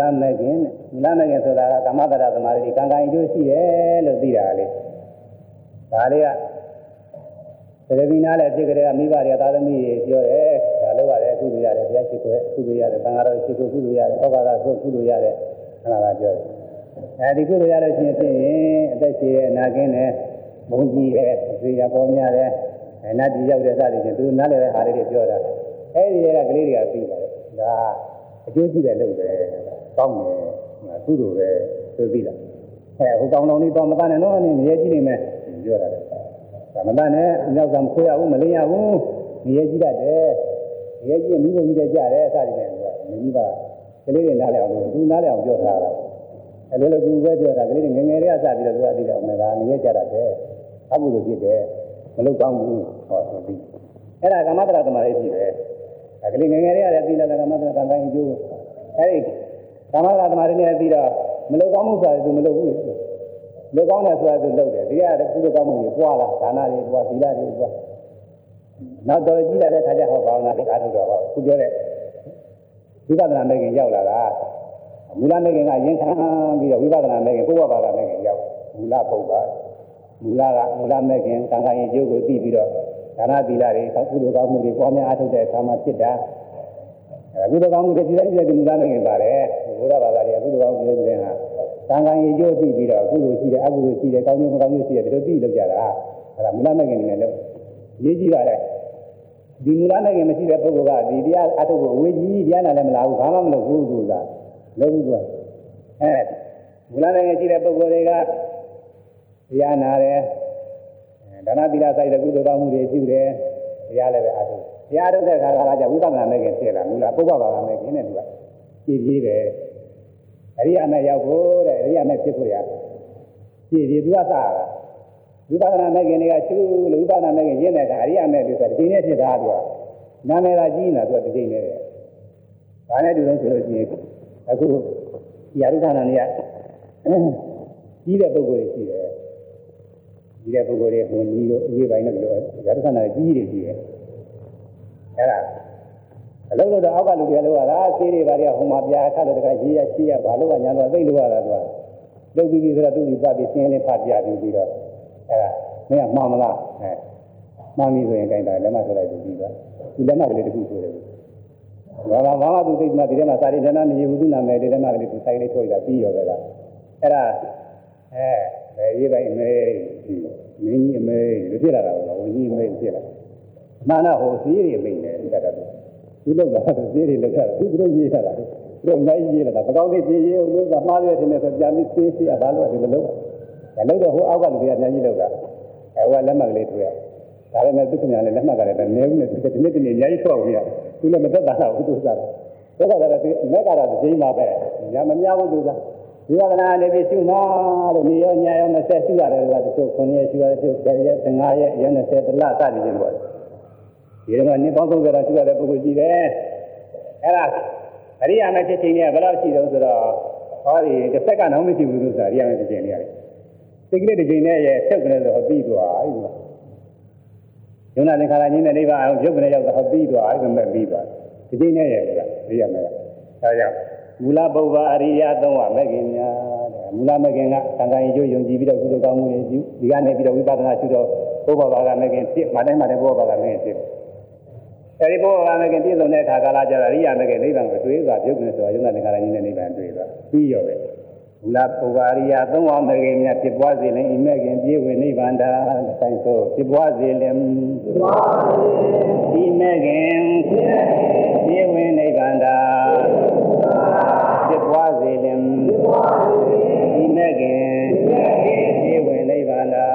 လမဲ့ခင်မူလမဲ့ခင်ဆိုတာကကာမတရသမာဓိကံကံအကျိုးရှိတယ်လို့သိတာလေဒါလေးကသရဏီနာလည်းဖြစ်ကြတဲ့မိဘတွေသာသမီတွေပြောတယ်ဒါလို့ရတယ်ကုသိုလ်ရတယ်ဘုရားရှိခိုးကုသိုလ်ရတယ်သံဃာတော်ရှိခိုးကုသိုလ်ရတယ်ဩဘာသာဆိုကုသိုလ်ရတယ်အဲ့ဒါကပြောတယ်အဲဒီကုသိုလ်ရလို့ရှိရင်ဖြင့်အသက်ရှင်ရဲ့နာကင်းတဲ့ဘုံကြီးရဲ့သေရပေါ်များတဲ့နတ်ပြည်ရောက်တဲ့စသည်ဖြင့်သူနားလည်တဲ့ဟာလေးတွေပြောတာအဲဒီကကလေးတွေကပြီးပါတယ်ဒါအကျိုးရှိတယ်လို့ပဲကောင်းတယ်ကုသိုလ်ပဲဆိုပြီးတာဟိုကောင်းတော်လေးတော့မတတ်နဲ့တော့နည်းရဲကြည့်နေမယ်ပြောတာလေဒါမတတ်နဲ့မြောက်ကမခွေရဘူးမလင်းရဘူးရဲကြည့်တတ်တယ်ရဲကြည့်မိဘကြီးတွေကြတယ်စသည်ဖြင့်ကမိမိကကလေးတွေနားလည်အောင်လို့သူနားလည်အောင်ပြောထားတာအဲလိုလိုကူပဲပြောတာကလေးတွေငငယ်လေးကစပြီးတော့သူကသိတယ်အောင်လည်းမြဲကြတတ်တယ်အကုသိုလ်ဖြစ်တယ်မလုပ်ကောင်းဘူးဟောဆိုပြီးအဲ့ဒါကမ္မတရသမารိဖြစ်တယ်ဒါကလေးငငယ်လေးရတယ်ပြီးတော့ကမ္မတရကံတိုင်းကျိုးအဲ့ဒီကမ္မတရသမารိနဲ့ပြီးတော့မလုပ်ကောင်းမှုဆိုရင်သူမလုပ်ဘူးလုပ်ကောင်းတယ်ဆိုတာသူလုပ်တယ်ဒီကကုသိုလ်ကောင်းမှုတွေပွားလာဒါနတွေပွားသီလတွေပွားနောက်တော့ကြည့်လိုက်တဲ့ခါကျဟောဘာဝနာတွေအားထုတ်တော့ဟောခုပြောတဲ့ဝိပဿနာမဲ့ခင်ရောက်လာတာမူလမဲ့ခင်ကရင်ခံပြီးတော့ဝိပဿနာမဲ့ခင်ပုဗ္ဗဘာကမဲ့ခင်ရောက်မူလပုဗ္ဗမူလမဲ့ခင်ကံကံရင်ကျိုးကိုသိပြီးတော့ဒါနသီလတွေကုသိုလ်ကောင်းမှုတွေပွားများအားထုတ်တဲ့အခါမှာဖြစ်တာကုသိုလ်ကောင်းမှုတွေဒီလိုက်တဲ့မူလမဲ့ခင်ပါတယ်ဘုရားဘာသာတွေကုသိုလ်ကောင်းမှုတွေဟာကံကံရင်ကျိုးသိပြီးတော့ကုသိုလ်ရှိတယ်အကုသိုလ်ရှိတယ်ကောင်းကျိုးမကောင်းကျိုးရှိတယ်ဒီလိုသိလို့ကြတာအဲ့ဒါမူလမဲ့ခင်တွေလည်းရေးကြည့်ပါလေဒီမူလမဲ့ခင်မရှိတဲ့ပုဂ္ဂိုလ်ကဒီတရားအထုတ်ကိုအဝေးကြီးတရားနာလည်းမလာဘူးဘာမှမလုပ်ဘူးသူကလုပ်ဘူးသူကမူလမဲ့ခင်ရှိတဲ့ပုဂ္ဂိုလ်တွေကတရားနာတယ်ဒါနသီလစိုက်တဲ့ကုသိုလ်ကောင်းမှုတွေပြုတယ်တရားလည်းပဲအထုတ်တရားထုတ်တဲ့အခါကလည်းဝိပဿနာမဲ့ခင်ဖြစ်လာမူလပုဗ္ဗဘာကမဲ့ခင်နဲ့သူကကြည်ကြီးတယ်အရိယာမဲ့ရောက်ဖို့တဲ့အရိယာမဲ့ဖြစ်ဖို့ရကြည်ကြီးသူကစတာဝိပဿနာမဲ့ခင်တွေကရှုလို့ဝိပဿနာမဲ့ခင်ရင်းတဲ့အခါအရိယာမဲ့လို့ဆိုတာဒီနေ့ဖြစ်တာသူကနာမည်ကကြီးနေတာသူကဒီချိန်နဲ့ဘာနဲ့တူလို့ဆိုလို့ရှိရင်အခုယာရုဌာနတွေကကြီးတဲ့ပုဂ္ဂိုလ်တွေရှိတယ်ကြီးတဲ့ပုဂ္ဂိုလ်တွေဝင်ကြီးတို့အေးပိုင်းနဲ့လို့ယာရုဌာနကြီးတွေရှိတယ်အဲ့ဒါအလုံးလို့တော့အောက်ကလူတွေလောက်ရတာဆေးတွေဘာတွေကဟိုမှာပြာခတ်တဲ့တခါရေးရရှိရဘာလို့ကညာတော့သိလို့ရတာသူကလုပ်ပြီးဆိုတော့သူ့ဒီပတ်ပြီးရှင်းလေးဖတ်ပြပြီးတော့အဲ့ဒါမင်းကမှားမလားမှားပြီဆိုရင်ကြိုင်တာလက်မဆိုလိုက်ပြီးသွားဒီလက်မကလေးတစ်ခုဆိုတယ်ဘာမှသူသိမှဒီထဲမှာစာရင်းတန်းနေဘူးသူနာမည်ဒီလက်မကလေးသူဆိုင်လေးထုတ်ရတာပြီးရောပဲလားအဲ့ဒါရေးပိုင်းအမေမင်းကြီးအမေလို့ဖြစ်လာတာပေါ့ဝင်ကြီးအမေဖြစ်လာမှန်တော့ဟိုစီးရီမိန်တယ်ဒီကတော့သူလောက်တာစီးရီလောက်တာသူတို့ရေးတာလားသူတို့နိုင်ရေးလာတာပကောင်းလေးပြေးရေးလို့ကမှားရတယ်နဲ့ဆိုပြန်ပြီးဆေးဆေးဘာလို့ဒီလိုလုပ်ဒါလို့တော့ဟိုအောက်ကလူတွေကအများကြီးလောက်တာဟိုကလက်မှတ်ကလေးတွေ့ရဒါပေမဲ့သူကလည်းလက်မှတ်ကလည်းတနေဦးနဲ့ဒီနေ့တနေ့အများကြီးဆောက်ပြရသူလည်းမသက်တာဘူးသူစားတယ်ဒါကလည်းဒီလက်ကတော့ဒီမှာပဲညာမများဘူးသူစားဒီဝဒနာလေးပြီးရှုမှာလို့နေရောညာရောမဆက်ရှုရတယ်ကွာသူ9ရက်ရှုရတယ်သူ10ရက်15ရက်ရက်20တလစသည်ချင်းပေါ့ဒီတော့နေပေါင်း30ရာရှုရတဲ့ပုဂ္ဂိုလ်ရှိတယ်အဲ့ဒါအရိယာမဖြစ်ခြင်းကဘယ်လောက်ရှိတော့ဆိုတော့ဟောဒီတစ်ဆက်ကနောက်မရှိဘူးလို့ဆိုတာအရိယာမဖြစ်ခြင်းနေရတယ်စိတ်ကလေးတစ်ချိန်နဲ့ရဲ့ဆက်ကနေတော့ပြီးသွားပြီကွာယုံနာသင်္ခါရကြီးနဲ့နိဗ္ဗာန်အောင်ရုပ်ကနေရောက်တော့ပြီးသွားပြီမဲ့ပြီးသွားဒီချိန်နဲ့ရဲ့ကွာအရိယာမကဒါကြောင့်မူလပုဗ္ဗအရိယသုံးပါမဲ့ခင်များတဲ့မူလမဲ့ခင်ကသံဃာရင်ကျိုးယုံကြည်ပြီးတော့ကုသိုလ်ကောင်းမှုတွေပြုဒီကနေပြီးတော့ဝိပဿနာရှုတော့ပုဗ္ဗဘာကမဲ့ခင်ဖြစ်မတိုင်းမတိုင်းပုဗ္ဗဘာကမဲ့ခင်ဖြစ်အဲဒီပုဗ္ဗဘာမဲ့ခင်ပြည့်စုံတဲ့အခါကာလကျတော့အရိယမဲ့ခင်နိဗ္ဗာန်ကိုတွေ့သွားပြုတ်နေဆိုတော့ယုံနာသင်္ခါရကြီးနဲ့နိဗ္ဗာန်တွေ့သွားပြီးရောပဲမူလပုဗ္ဗအရိယသုံးပါမဲ့ခင်များဖြစ်ပွားစေလင်ဤမဲ့ခင်ပြေဝေနိဗ္ဗာန်တာတိုင်းဆိုဖြစ်ပွားစေလင်ဤမဲ့ခင်ပြေဝေနိဗ္ဗာန်တာဖြစ်ပွားစေလင်ဒီမဲ့ခင်ပြေဝေနိဗ္ဗာန်တာ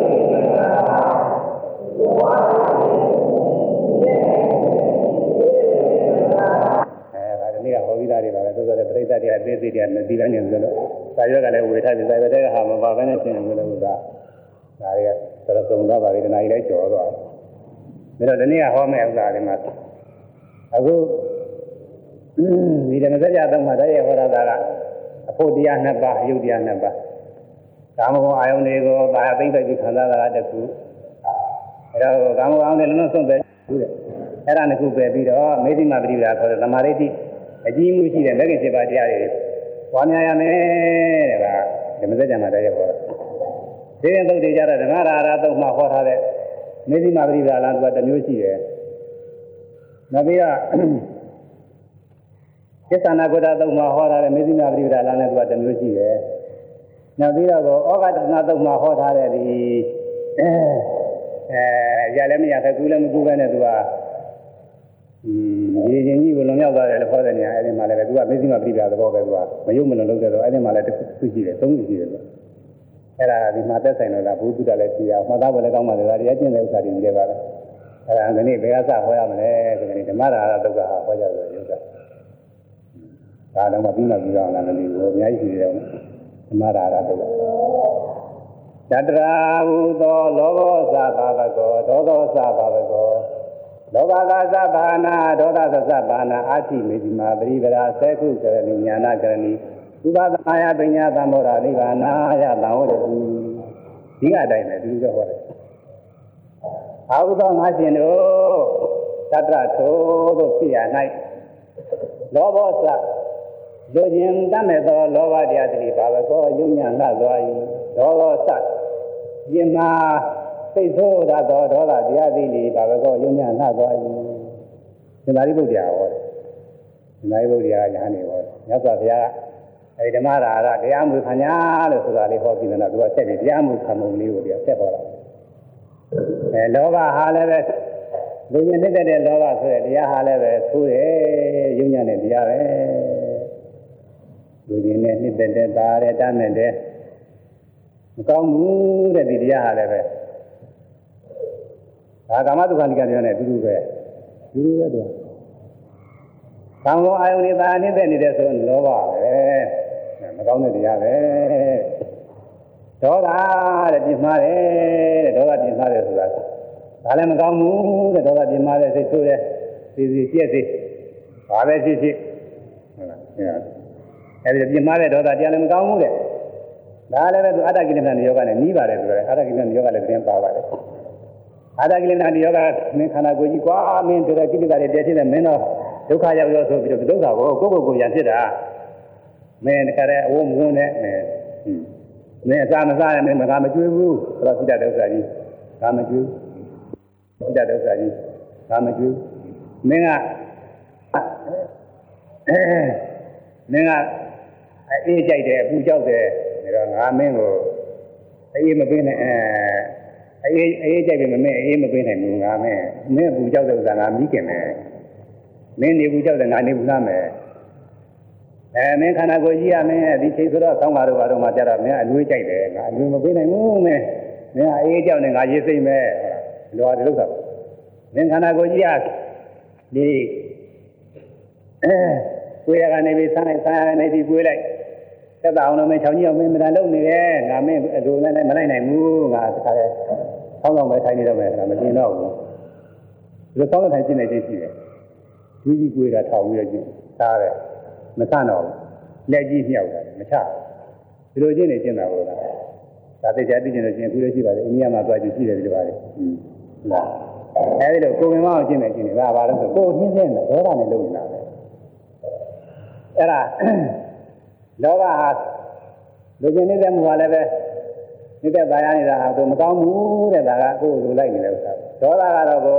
ဒါဒီနေ့ကဟောပြီးသားတွေပါပဲသို့သော်လည်းပြိဿတွေအသေးစိတ်တွေမသိနိုင်နေလို့စာရွက်ကလည်းဝေထားပြီးစာရွက်တွေကဟာမပါဘဲနဲ့ရှင်းနေလို့ဒါတွေကတော်တော်သုံးသွားပါပြီတနားကြီးလိုက်ကျော်သွားတယ်ဒါတော့ဒီနေ့ကဟောမယ့်ဥစ္စာတွေမှာအခုဒီဓမ္မစကြာသုံးမှာတည်းရဟောရတာကအဖို့တရား2ပါးအယုတ်တရား2ပါးကာမဂုဏ်အာယုန်တွေကိုသာသိမ့်ပြီးခံစားတာတခုအဲတော့ကာမဂုဏ်အာယုန်တွေလုံးဆုံးပဲဘူးတဲ့အဲ့ဒါနှစ်ခုပဲပြီးတော့မေသိမပရိပဒါခေါ်တဲ့သမာဓိတိအကြီးမှုရှိတဲ့မဂ္ဂင်7ပါးတရားတွေဝါများရမယ်တဲ့ကဓမ္မစကြာမှာတည်းရဟောတာဒီရင်သုတ်တွေကြတော့ဓမ္မရာရသုတ်မှာဟောထားတဲ့မေဇိမာပရိဒါလန်ကတစ်မျိုးရှိတယ်နောက်ပြီးတော့သစ္စာနာဂုတ္တသုတ်မှာဟောထားတဲ့မေဇိမာပရိဒါလန်လည်းသူကတစ်မျိုးရှိတယ်နောက်ပြီးတော့ဩဃတနာသုတ်မှာဟောထားတဲ့ဒီရလည်းမရခဲ့ကူးလည်းမကူးပဲနဲ့သူကရေချင်းကြီးကိုလွန်မြောက်သွားတယ်လို့ဟောတဲ့နေရာအဲ့ဒီမှာလည်းသူကမေဇိမာပရိဒါသဘောပဲသူကမယုံမလွန်လုပ်တဲ့တော့အဲ့ဒီမှာလည်းတစ်ခုရှိတယ်သုံးခုရှိတယ်ဆိုအဲ့ဒါဒီမှာသက်ဆိုင်တော့လားဘုသူတလည်းပြရအောင်မှတ်သားဖို့လည်းကောင်းပါလေဒါတရားကျင့်တဲ့ဥစ္စာတွေကြီးပါပဲအဲ့ဒါဒီနေ့ဘယ်ကစဟောရမလဲဆိုရင်ဓမ္မရာဒုက္ခဟောကြဆိုရုပ်ကဒါတော့မပြီးမှပြီးတော့လားမသိဘူးအများကြီးရှိတယ်ဓမ္မရာဒုက္ခတတရာဟုသောလောဘောသဘာဝကောဒေါသောသဘာဝကောလောဘသာသဘာနာဒေါသသဘာနာအာတိမေတိမာပရိပရာသေကုကရဏိညာနာကရဏိဥပသမယပညာသံဘောဓာနိဗ္ဗာနာယသံဝတ္တိဒီကအတိုင်းပဲသူကဟောတယ်အာဟုသောငါရှင်တို့တတရထိုတို့ဖြစ်ရ၌လောဘောသလူချင်းတတ်မဲ့သောလောဘတရားတိဘာဝကောယုံညာလှသွား၏ဒေါသောသယင်မာစိတ်ဆိုးရသောဒေါသတရားတိဘာဝကောယုံညာလှသွား၏သမာဓိပုဒ်တရားဟောတယ်သမာဓိပုဒ်တရားညာနေဟောတယ်မြတ်စွာဘုရားအဲဒီဓမ္မရာရတရားမှုခံညာလို့ဆိုတာလေးဟောပြီးတော့သူကဆက်ပြီးတရားမှုခံမှုလေးကိုပြောဆက်ဟောတာလောဘဟာလည်းပဲလူညစ်တဲ့လောဘဆိုတဲ့တရားဟာလည်းပဲသိုးတယ်ယုံညာတဲ့တရားပဲလူကြီးနဲ့နှစ်သက်တဲ့ဒါရဲတတ်နဲ့တဲ့မကောင်းဘူးတဲ့ဒီတရားဟာလည်းပဲဒါကာမတုခဏိကပြောနေအတူတူပဲသူသံဃောအာယုန်နဲ့ဒါအနစ်သက်နေတဲ့ဆိုရင်လောဘပဲမကောင်းတဲ့တရားပဲဒေါသတဲ့ပြင်းမာတယ်တဲ့ဒေါသပြင်းမာတယ်ဆိုတာဒါလည်းမကောင်းဘူးတဲ့ဒေါသပြင်းမာတဲ့စိတ်ဆိုးတဲ့စီစီပြည့်စီဘာပဲဖြစ်ဖြစ်ဟုတ်လားအဲဒီပြင်းမာတဲ့ဒေါသတရားလည်းမကောင်းဘူးတဲ့ဒါလည်းပဲသူအတ္တကိလေသာယောဂနဲ့နီးပါတယ်ဆိုတော့အတ္တကိလေသာယောဂလည်းပြင်ပါပါတယ်အတ္တကိလေသာယောဂမင်းခန္ဓာကိုယ်ကြီးကွာမင်းတို့ကိလေသာတွေတည်ဖြစ်တဲ့မင်းတော့ဒုက္ခရောက်ရောဆိုပြီးတော့ဒုက္ခကိုကိုယ်ရဖြစ်တာမင်းတခါတည်းအဝုံဝုံနဲ့မင်းအစာမစားနဲ့မင်းမကမကျွေးဘူးဆိုတော့စိတ္တဒုက္ခကြီးဒါမကျွေးစိတ္တဒုက္ခကြီးဒါမကျွေးမင်းကအေးကြိုက်တယ်အပူကြောက်တယ်ဒါတော့ငါမင်းကိုအေးမပေးနဲ့အေးကြိုက်ပြီမင်းအေးမပေးနိုင်ဘူးငါမင်းအပူကြောက်တဲ့ဥစ္စာငါမိခင်မယ်မင်းနေဘူးကြောက်တယ်ငါနေဘူးလားမယ်မင်းခန္ဓာကိုယ်ကြီးရမင်းဒီချိန်ဆိုတော့ဆောင်းပါတော့ဘာတော့မှကြတော့မင်းအလွေးကြိုက်တယ်ငါအလွေးမပေးနိုင်ဘူးမင်းအေးကြောက်နေငါရေးစိတ်မဲ့လောဒီလောက်တော့မင်းခန္ဓာကိုယ်ကြီးရဒီကိုယ်ရကနေပြီးဆန်းလိုက်နေပြီးကိုယ်လိုက်သက်သာအောင်လို့မင်းချောင်းကြီးအောင်မင်းမတန်လုံနေတယ်ငါမင်းအလိုနဲ့မလိုက်နိုင်ဘူးငါတခါလဲဆောင်းပဲထိုင်နေတော့မယ်ငါမတင်တော့ဘူးဒီလိုဆောင်းတဲ့ထိုင်ရှင်းနေချင်းရှိတယ်သူကြီးကိုယ်ကထောင်ပြီးတော့ကျသားတယ်မဆန့်တော့လက်ကြီးမြောက်တာမချဒီလိုချင်းနေရှင်းတာဟုတ်လားဒါသိကြသိကျင်လို့ရှင်းအခုလည်းရှိပါတယ်အိန္ဒိယမှာသွားကြည့်ရှိတယ်ဒီလိုပါလေဟုတ်လားအဲဒီလိုကိုယ်ပင်မအောင်ရှင်းနေရှင်းနေတာဘာလို့ဆိုကိုယ်ရှင်းရှင်းတယ်ဒေါသနဲ့လုပ်နေတာပဲအဲ့ဒါလောဘဟာလူကျင်နေတဲ့မူဟာလည်းပဲနေတဲ့သားရနေတာဟာသူမကောင်းဘူးတဲ့ဒါကကိုယ်ကိုလိုက်နေတဲ့ဥစ္စာဒေါသကတော့ကို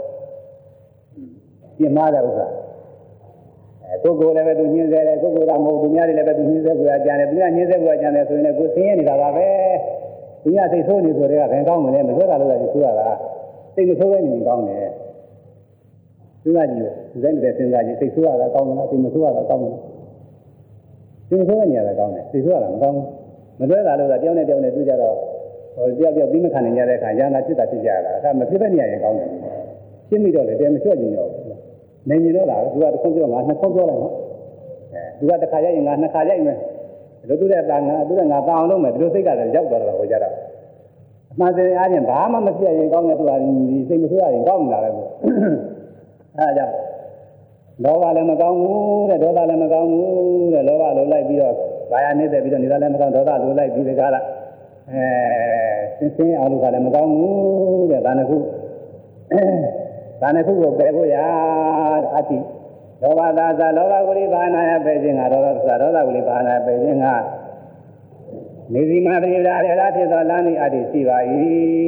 ပြင်းမာတဲ့ဥစ္စာကိုယ်ကိုယ်လည်းပဲသူညှင်းဆဲတယ်ကိုယ်ကိုယ်ကမဟုတ်သူများတွေလည်းပဲသူညှင်းဆဲကိုကြံတယ်သူများညှင်းဆဲကိုကြံတယ်ဆိုရင်လည်းကိုယ်ဆင်းရဲနေတာပါပဲသူများစိတ်ဆိုးနေဆိုတဲ့ကဘယ်ကောင်းမလဲမဆိုးတာလို့လည်းဆိုးရတာစိတ်မဆိုးပဲနေကောင်းတယ်သူကကြီးသူတိုင်းတဲ့စဉ်းစားကြည့်စိတ်ဆိုးရတာကောင်းတယ်စိတ်မဆိုးရတာကောင်းတယ်စိတ်မဆိုးတဲ့နေရာကကောင်းတယ်စိတ်ဆိုးရတာမကောင်းဘူးမလွဲတာလို့ကတယောက်နဲ့တယောက်နဲ့တွေ့ကြတော့တယောက်ပြီးမခံနိုင်ကြတဲ့အခါညာနာဖြစ်တာဖြစ်ကြတာဒါမဖြစ်တဲ့နေရာရင်ကောင်းတယ်ရှင်းပြီးတော့လေတဲမလျှော့ကျင်တော့နေနေတော့လားသူကတစ်ခုပြောငါနှစ်ခုပြောလိုက်နော်သူကတစ်ခါရိုက်ရင်ငါနှစ်ခါရိုက်မယ်ဒီလိုသူတဲ့ငါငါပအောင်လုပ်မယ်ဒီလိုစိတ်ကလည်းရောက်သွားတော့ဟိုကြတော့အမှန်စင်အားဖြင့်ဘာမှမဖြစ်ရင်ကောင်းတယ်သူကဒီစိတ်မဆိုးရရင်ကောင်းနေတာပဲအဲဒါကြောင့်လောဘလည်းမကောင်းဘူးတဲ့ဒေါသလည်းမကောင်းဘူးတဲ့လောဘလိုလိုက်ပြီးတော့ဘာယာနေတဲ့ပြီးတော့နေတာလည်းမကောင်းဒေါသလိုလိုက်ပြီးဒီကားလားစင်းအောင်လို့ကလည်းမကောင်းဘူးတဲ့ဒါနှစ်ခုကိုပယ်ဖို့ရအတိလောဘသာသာလောဘကုလိဘာနာယပဲခြင်းကဒေါသသာဒေါသကုလိဘာနာပဲခြင်းကနေစီမပရိဒါရေလားဖြစ်သောလမ်းဤအတ္တိရှိပါ၏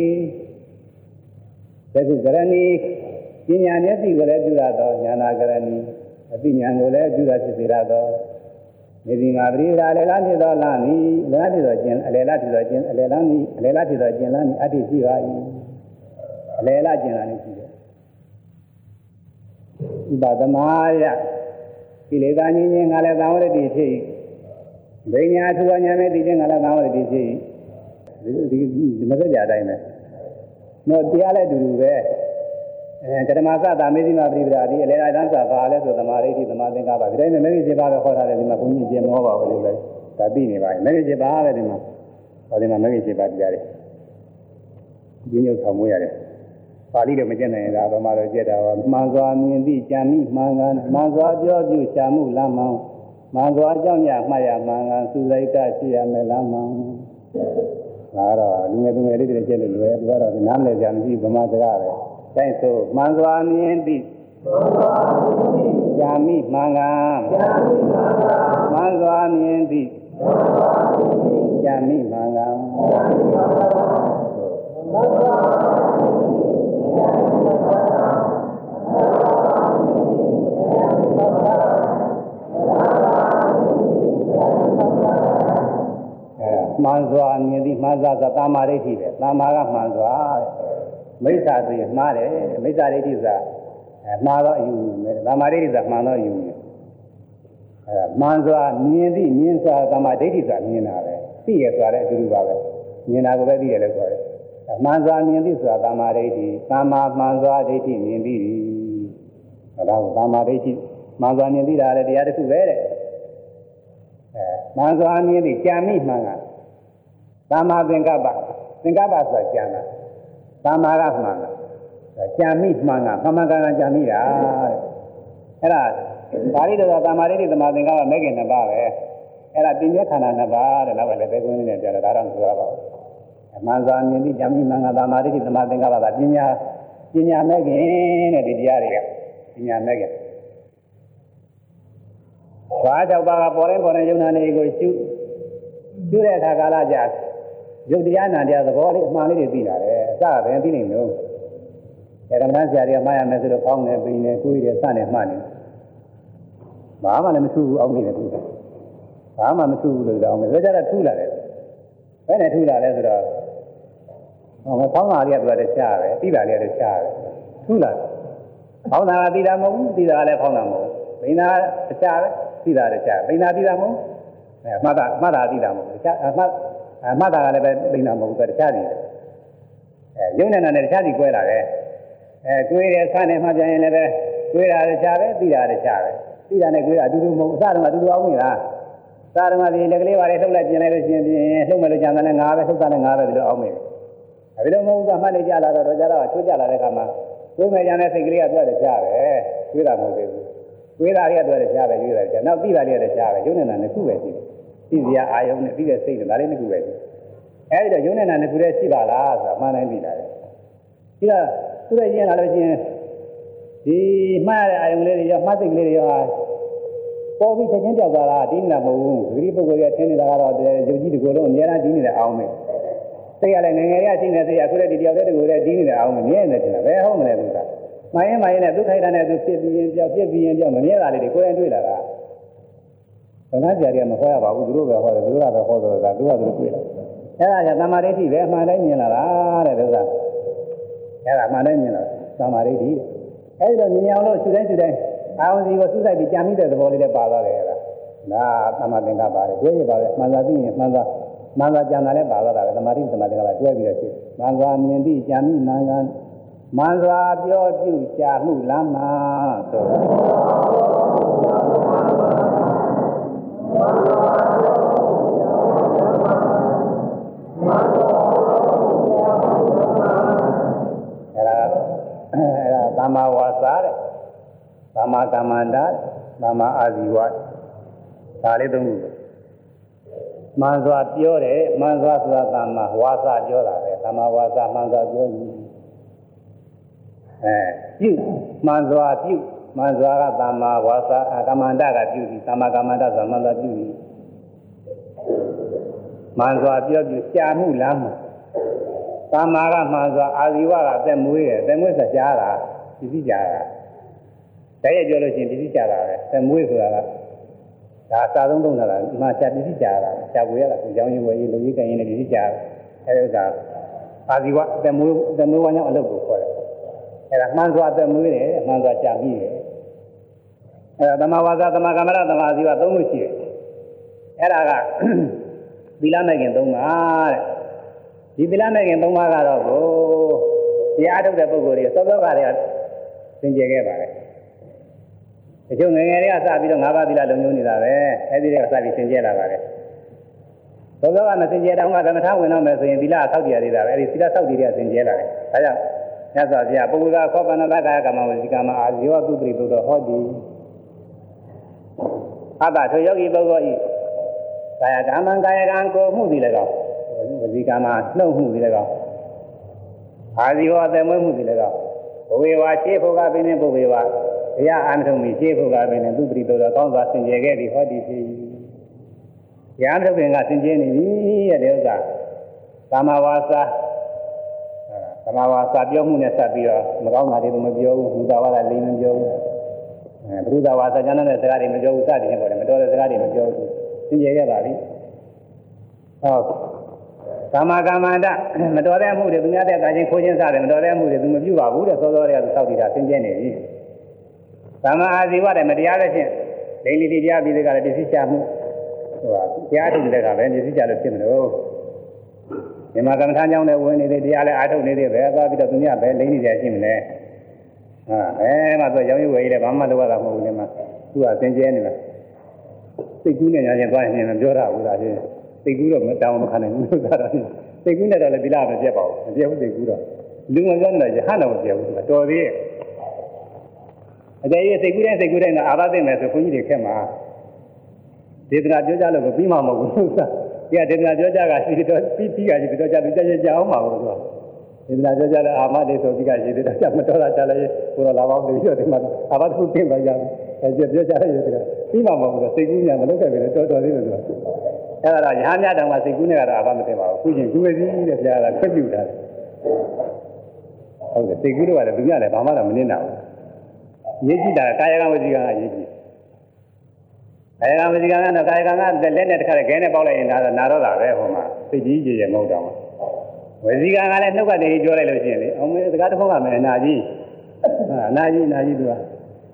သက္ကုကရဏီပညာမျက်စိကိုလည်းပြုရသောဉာဏကရဏီအသိဉာဏ်ကိုလည်းပြုရဖြစ်စေရသောနေစီမပရိဒါရေလားဖြစ်သောလမ်းဤလားဖြစ်သောခြင်းအလေလားဖြစ်သောခြင်းအလေလမ်းဤအလေလားဖြစ်သောခြင်းလမ်းဤအတ္တိရှိပါ၏အလေလားခြင်းလမ်းဤရှိတယ်ဥပဒမာယကိလေသာညင်းခြင်းငါလည်းသံဝရတိဖြစ်ဘိညာထူညာနဲ့သိခြင်းငါလည်းသံဝရတိဖြစ်ဒီမစကြအတိုင်းပဲတော့တရားလည်းတူတူပဲကဓမ္မသတာမေဇိမပရိပဒါဒီအလေအတန်းစာပါလဲဆိုသမာဓိတိသမာသင်္ကပ္ပဒီတိုင်းနဲ့မေဇိ7ပါးပဲဟောထားတယ်ဒီမှာဘုန်းကြီးကျင်မောပါဘူးလို့လည်းဒါသိနေပါပြီမေဇိ7ပါးပဲဒီမှာဟောဒီမှာမေဇိ7ပါးတရားတွေဒီညုတ်ဆောင်မွေးရတယ်ပါဠိတော့မကျက်နိုင်တာဗမာတော့ကျက်တာပါမှန်စွာမြင်သည့်ကြံမိမှန်ကန်မှန်စွာပြောပြုရှာမှုလမ်းမှန်မှန်စွာအကြောင်းရမှတ်ရမှန်ကန်သုလိုက်တရှိရမယ်လမ်းမှန်ဒါတော့လူငယ်သူငယ်လေးတွေကျက်လို့လွယ်သူကတော့နားမလည်ကြမရှိဗမာစကားပဲတိုင်းဆိုမှန်စွာမြင်သည့်ကြံမိမှန်ကန်မှန်စွာမြင်သည့်ကြံမိမှန်ကန်မှန်စွာမြင်သည်မှန်စွာသမာဓိဋ္ဌိပဲသမာကမှန်စွာမိစ္ဆာဆိုရင်မှားတယ်မိစ္ဆာဒိဋ္ဌိဆိုတာမှားတော့အယူမယ်သမာဓိဋ္ဌိဆိုတာမှန်တော့အယူမယ်မှန်စွာမြင်သည်မြင်စွာသမာဓိဋ္ဌိဆိုတာမြင်တာပဲသိရဆိုတာလည်းအတူတူပါပဲမြင်တာကိုပဲသိတယ်လို့ခေါ်တယ်မှန်စွာမြင်သည်ဆိုတာသမာဓိဋ္ဌိသမာမှန်စွာဒိဋ္ဌိမြင်သည်ဒါကသမာဓိဋ္ဌိမှန်စွာမြင်သည်ဒါလည်းတရားတစ်ခုပဲတဲ့မှန်စွာမြင်သည်ကြံမိမှန်ကသမာသင်္ကပ္ပဆိုတာကြံတာသမာကမှန်တာကြံမိမှန်ကမှန်မှန်ကန်ကန်ကြံမိတာအဲ့ဒါပါဠိတော်သမာဓိဋ္ဌိသမာသင်္ကပ္ပမဲ့ခင်နှစ်ပါးပဲအဲ့ဒါပြင်းပြခန္ဓာနှစ်ပါးတဲ့နောက်ကလည်းပဲကွင်းနဲ့ပြောတယ်ဒါတော့မဆိုရပါဘူးမှန်စွာမြင်ပြီးကြံမိမှန်ကသမာဓိဋ္ဌိသမာသင်္ကပ္ပကပညာမဲ့ခင်တဲ့ဒီတရားတွေကပညာမဲ့ခင်ဘာကြောင့်ပါကပေါ်တိုင်းယုံနာနေကိုရှုတဲ့အခါကာလကြာယုတ်တရားနာတရားသဘောလေးအမှန်လေးတွေသိလာတယ်အစပဲသိနေလို့ဓမ္မဆရာတွေကမှားရမယ်ဆိုတော့ကောင်းတယ်ပြီးနေကိုယ်ရည်စနေမှနေဘာမှလည်းမထူးဘူးအောင်းနေတယ်သူကဘာမှမထူးဘူးလို့တောင်းတယ်ဒါကြတော့ထူးလာတယ်ဘယ်နဲ့ထူးလာလဲဆိုတော့ဖောင်းတာလေးကသူကတခြားပဲသိတာလေးကတခြားပဲထူးလာတယ်ဖောင်းတာကသိတာမဟုတ်ဘူးသိတာကလည်းဖောင်းတာမဟုတ်ဘူးဘိနာတခြားပဲသိတာတခြားဘိနာသိတာမဟုတ်မှတ်တာသိတာမဟုတ်ဘူးတခြားမှတ်တာကလည်းပဲဘိနာမဟုတ်ဘူးတခြားနေတယ်ရုပ်နဲ့နာနဲ့တခြားစီကွဲလာတယ်ကွဲတယ်ဆန်းနေမှပြန်ရင်လည်းပဲကွဲတာတခြားပဲသိတာတခြားပဲသိတာနဲ့ကွဲတာအတူတူမဟုတ်အစတုန်းကအတူတူအောင်နေတာသာဓမ္မဒီလက်ကလေးပါလေလှုပ်လိုက်ပြင်လိုက်လို့ရှိရင်လှုပ်မယ်လို့ကြံတယ်ငါပဲလှုပ်တာလည်းငါပဲဒီလိုအောင်နေတယ်ဒါလိုမဟုတ်ကမှတ်နေကြလာတော့ကြတော့ချိုးကြလာတဲ့အခါမှာကွဲမယ်ကြံတဲ့စိတ်ကလေးကသူ့တခြားပဲကွဲတာမဟုတ်သေးဘူးကွဲတာလေးကသူ့တခြားပဲရွေးတာတခြားနောက်သိတာလေးကတခြားပဲရုပ်နဲ့နာနဲ့ခုပဲရှိတယ်သိစရာအာယုံနဲ့သိတဲ့စိတ်နဲ့ဒါလေးနှစ်ခုပဲရှိအဲဒီတော့ရုပ်နဲ့နာနှစ်ခုတည်းရှိပါလားဆိုတာမှန်တိုင်းသိတာလေဒီကသူ့ရဲ့ရင်လာလို့ရှိရင်ဒီမှားရတဲ့အာယုံလေးတွေရောမှတ်စိတ်ကလေးတွေရောပေါ်ပြီးချက်ချင်းပြောက်သွားတာဒီမလားမဟုတ်ဘူးဂရိပုဂ္ဂိုလ်ရဲ့ထင်နေတာကတော့ယုံကြည်တကူလုံးအများအားဒီနေတဲ့အောင်မယ်စိတ်ကလည်းငယ်ငယ်ရရှိနေတဲ့စိတ်ကအခုတည်းဒီတယောက်တည်းတကူတည်းဒီနေတဲ့အောင်မယ်မြဲနေတယ်ဘယ်ဟုတ်မလဲသူကမိုင်းနဲ့သူထိုက်တာနဲ့သူဖြစ်ပြီးရင်ပြောက်ဖြစ်ပြီးရင်ပြောက်မမြဲတာလေးတွေကိုယ်တိုင်တွေ့လာတာဘုရားဆရာကြီးကမဟောရပါဘူးသူတို့ပဲဟောတယ်သူတို့ကပဲဟောတော့တာသူကသူတွေ့လာအဲ့ဒါကသမာဓိဋ္ဌိပဲအမှန်တိုင်းမြင်လာတာတဲ့ဒုက္ခအဲ့ဒါအမှန်တိုင်းမြင်လာသမာဓိဋ္ဌိတဲ့အဲ့ဒီတော့မြင်အောင်လို့ခြေတိုင်းအာဝစီကိုစုစိုက်ပြီးကြံမိတဲ့သဘောလေးလည်းပါသွားတယ်အဲ့ဒါသမာသင်္ကပ္ပပါတယ်တွဲရပါပဲမှန်သာသိရင်မှန်သာကြံတာလည်းပါသွားတာပဲသမာဓိသမာသင်္ကပ္ပတွဲပြီးတော့ရှိမှန်သာမြင်ပြီးကြံမိမှန်စွာပြောပြုရှာမှုလမ်းမှာဆိုအဲ့ဒါသမ္မာဝါစာတဲ့သမ္မာကမ္မန္တာသမ္မာအာဇီဝဒါလေးသုံးခုမှန်စွာပြောတယ်မှန်စွာဆိုတာသမ္မာဝါစာပြောတာပဲသမ္မာဝါစာမှန်စွာပြောရင်ပြုမှန်စွာပြုမှန်စွာကသမ္မာဝါစာကမ္မန္တကပြုပြီးသမ္မာကမ္မန္တသမ္မာသာပြုပြီးမှန်စွာပြောပြီးရှားမှုလမ်းမှာသမ္မာကမှန်စွာအာဇီဝကအသက်မွေးတယ်အသက်မွေးစရှားတာဒီသိကြတာတည်းရပြောလို့ရှိရင်ဒီသိကြတာပဲအသက်မွေးဆိုတာကဒါအစာဆုံးသုံးတာကအမှရှားဒီသိကြတာရှားဝေရတာကြောင်းရင်းဝယ်ရေးလူကြီးကရင်လည်းဒီသိကြတယ်အဲဒီဥစ္စာအာဇီဝအသက်မွေးဝမ်းကြောင်းအလုပ်ကိုခေါ်တယ်အဲဒါမှန်စွာအသက်မွေးတယ်မှန်စွာရှားပြီးတယ်အဲဒါသမဝါစာသမကမ္မရသမအာဇီဝသုံးလို့ရှိတယ်အဲဒါကသီလမဲ့ခင်သုံးပါတဲ့ဒီသီလမဲ့ခင်သုံးပါကတော့ကိုတရားထုတ်တဲ့ပုဂ္ဂိုလ်တွေစောစောကတည်းကသင်ကျင်ခဲ့ပါတယ်တချို့ငယ်ငယ်တွေကစပြီးတော့၅ပါးသီလလုံညုံနေတာပဲအဲဒီတွေကစပြီးသင်ကျင်လာပါတယ်စောစောကမသင်ကျင်တော့ကသမထဝင်တော့မယ်ဆိုရင်သီလဆောက်တည်ရသေးတာပဲအဲဒီသီလဆောက်တည်တွေကသင်ကျင်လာတယ်ဒါကြောင့်မြတ်စွာဘုရားပုဂ္ဂိုလ်ကခောပဏ္ဏကာယကမ္မဝစီကမ္မအာဇီဝသုပရိပုတ္တဟောတိအတ္တထိုယောဂီပုဂ္ဂိုလ်ဤကာယကမ္မကာယကံကိုမှုသည်လည်းကောင်းဝစီကမ္မနှုတ်မှုသည်လည်းကောင်းအာဇီဝအသက်မွေးမှုသည်လည်းကောင်းဘဝေဝါရှေးဖို့ကပင်ဘဝေဝါတရားအာမထုံမီရှေးဖို့ကပင်သုပရိပုတ္တကောင်းစွာဆင်ကြယ်ခဲ့သည်ဟောတိဖြစ်တရားထုတ်ခင်ကဆင်ကြယ်နေပြီတဲ့ဥစ္စာသမ္မာဝါစာသမ္မာဝါစာပြောမှုနဲ့ဆက်ပြီးတော့မကောင်းတာတွေမပြောဘူးဘုရားဝါဒလိမ်မပြောဘူးဘုရားဝါစာကျမ်းတဲ့စကားတွေမပြောဘူးစသည်ဖြင့်ပေါ့လေမတော်တဲ့စကားတွေမပြောဘူးသင်ကျေရပါပြီဟုတ်သမ္မာကမ္မန္တမတော်တဲ့အမှုတွေသူများတဲ့ကာချင်းခိုးချင်းစတယ်မတော်တဲ့အမှုတွေသူမပြုပါဘူးတဲ့စောစောတွေကသူစောက်တည်တာသင်ကျေနေပြီသမ္မာအာဇီဝတဲ့မတရားတဲ့ဖြင့်ဒိဋ္ဌိတရားပြီးတဲ့ကလည်းပစ္စည်းချမှုဟိုတရားထုတ်တဲ့ကပဲပစ္စည်းချလို့ဖြစ်မလို့ဒီမှာကမ္မထာကြောင့်လည်းဝင်နေတဲ့တရားလည်းအာထုတ်နေတဲ့ပဲသွားပြီးတော့သူများပဲလိမ့်နေကြရှိမလဲမှသူရောင်းရွယ်ရည်တယ်ဘာမှတော့တာမဟုတ်ဘူးလေမှာသူကသင်ကျဲနေလားစိတ်ကူးနဲ့ညာချင်းသွားရင်မပြောတာဘူးလားချင်းစိတ်ကူးတော့မတောင်းမခံနိုင်ဘူးလို့သာတော့စိတ်ကူးနဲ့တော့လည်းဒီလားမပြတ်ပါဘူးမပြတ်ဘူးစိတ်ကူးတော့လူမပြောနေတော့ရဟန်းတော့မပြတ်ဘူးတော်သေးရဲ့အကြိမ်စိတ်ကူးတိုင်းကအာဘသိမယ်ဆိုခွန်ကြီးတွေခက်မှာဒေသနာပြောကြလို့ပြီးမှမဟုတ်ဘူးသာဒီကဒေသနာပြောကြကရှိတော့ပြီးကရှိတော့ကြပြီးကြအောင်ပါဘူးဆိုဒေသနာပြောကြတဲ့အာမတွေဆိုပြီးကရှိတော့ကြမတော်တာကြလည်းကိုယ်တော်လာပါလို့ပြောတယ်မှာအာဘသူပြင်ပါကြတယ်ပြောကြရတယ်ဆိုတာပြီးမှမဟုတ်ဘူးစိတ်ကူးညာမလုပ်ခဲ့ပဲတော်တော်လေးလို့ဆိုအဲ့ဒါရဟန်းများတောင်မှစိတ်ကူးနဲ့ကတော့အာဘမသိပါဘူးခုချင်းကူးရစီတဲ့ပြားတာခွင့်ပြုတာဟုတ်တယ်စိတ်ကူးတော့ကလည်းသူများလည်းဘာမှတော့မနစ်နာဘူးရေးကြည့်တာကာယကံဝစီကံကရေးကြည့်ကာယကံဝစီကံကတော့ကာယကံကလက်နဲ့တစ်ခါခဲနဲ့ပေါက်လိုက်ရင်ဒါနာတော့တာပဲဟိုမှာစိတ်ကြီးကြီးမဟုတ်တော့ဝစီကံကလည်းနှုတ်ကတည်းကပြောလိုက်လို့ရှိရင်လေအောင်မေစကားတစ်ခုကမယ်အနာကြီးသူက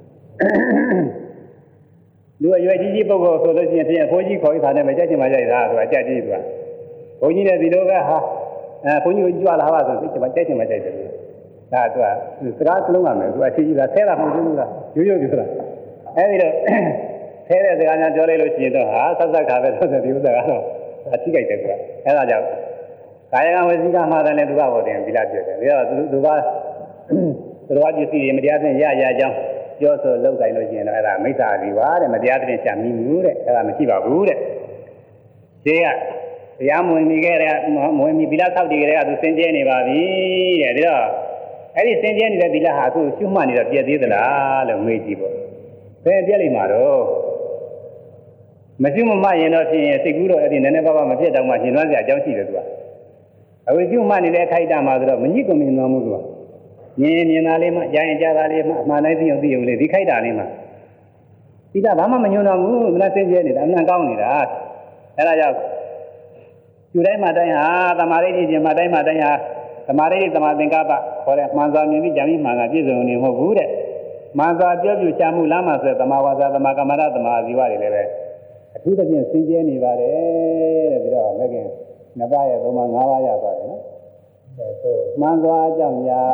လူအရွယ်ကြီးပုဂ္ဂိုလ်ဆိုလို့ရှိရင်ပြင်အဖိုးကြီးခေါ်ပြီးသားနဲ့မကြက်ချင်မှကြိုက်တာသူကကြက်ကြီးသူကဘုန်းကြီးနဲ့ဒီလိုကဟာဘုန်းကြီးကိုကြွလာပါဆိုစိတ်ချင်မှကြက်ချင်မှကြိုက်တယ်ဒါသူကစကားစလုံးကမယ်သူအချီကြီးကဆဲတာမဟုတ်ဘူးလားရိုးပြောတာအဲဒီတော့ဆဲတဲ့စကားများပြောလိုက်လို့ရှိရင်တော့ဟာဆက်ဆက်ခါပဲဆိုတဲ့ဒီဥစ္စာကတော့အထိကြိုက်တယ်သူကအဲဒါကြောင့်ကာယကံဝစီကံမှာတယ်သူကဟောတယ်ဒီလားပြောတယ်ဒါကသူကပစ္စည်းတွေမတရားသဖြင့်ရကြောင်းပြောဆိုလောက်တိုင်းလို့ရှိရင်တော့အဲ့ဒါမိစ္ဆာဒီပါတဲ့မတရားသဖြင့်ရှာမိမှုတဲ့အဲ့ဒါမရှိပါဘူးတဲ့ဒီကတရားမဝင်မိခဲ့တဲ့မဝင်မိဗီလာဆောက်တည်ခဲ့တဲ့ကသူစင်ကြဲနေပါပြီတဲ့ဒါတော့အဲ့ဒီစင်ကြဲနေတဲ့ဗီလာဟာအခုရှုမှတ်နေတော့ပြည့်သေးသလားလို့မေးကြည့်ပေါ့ဘယ်ပြည့်လိမ့်မှာတော့မရှိမမှရင်တော့ဖြစ်ရင်စိတ်ကူးတော့အဲ့ဒီနည်းနည်းပါးပါးမပြည့်တော့မှရှင်သွမ်းစရာအကြောင်းရှိတယ်သူကအခုရှုမှတ်နေတဲ့အခိုက်အတန့်မှာဆိုတော့မညစ်ကုန်မြင်သွားမှုသူကမြင်သားလေးမှကြားရင်ကြားသားလေးမှအမှန်တိုင်းသိအောင်လေးဒီခိုက်တာလေးမှဒီကဘာမှမညွန်တော့ဘူးမလားစင်ကြဲနေတာအမှန်ကောင်းနေတာအဲဒါကြောင့်ယူတိုင်းမှတိုင်းဟာသမာဓိကြီးမှတိုင်းမှတိုင်းဟာသမာဓိသမာသင်္ကပ္ပခေါ်တဲ့မှန်စွာမြင်ပြီးကြံပြီးမှန်ကပြည့်စုံနေမဟုတ်ဘူးတဲ့မှန်စွာပြောပြချမှုလားမှဆိုသမာဝါစာသမာကမ္မရသမာဇီဝတွေလည်းပဲအထူးသဖြင့်စင်ကြဲနေပါတယ်တဲ့ပြီးတော့မကင်နှစ်ပါးရဲ့သုံးပါး၅ပါးရသွားတယ်နော်မှန်စွာအကြောင်းညာ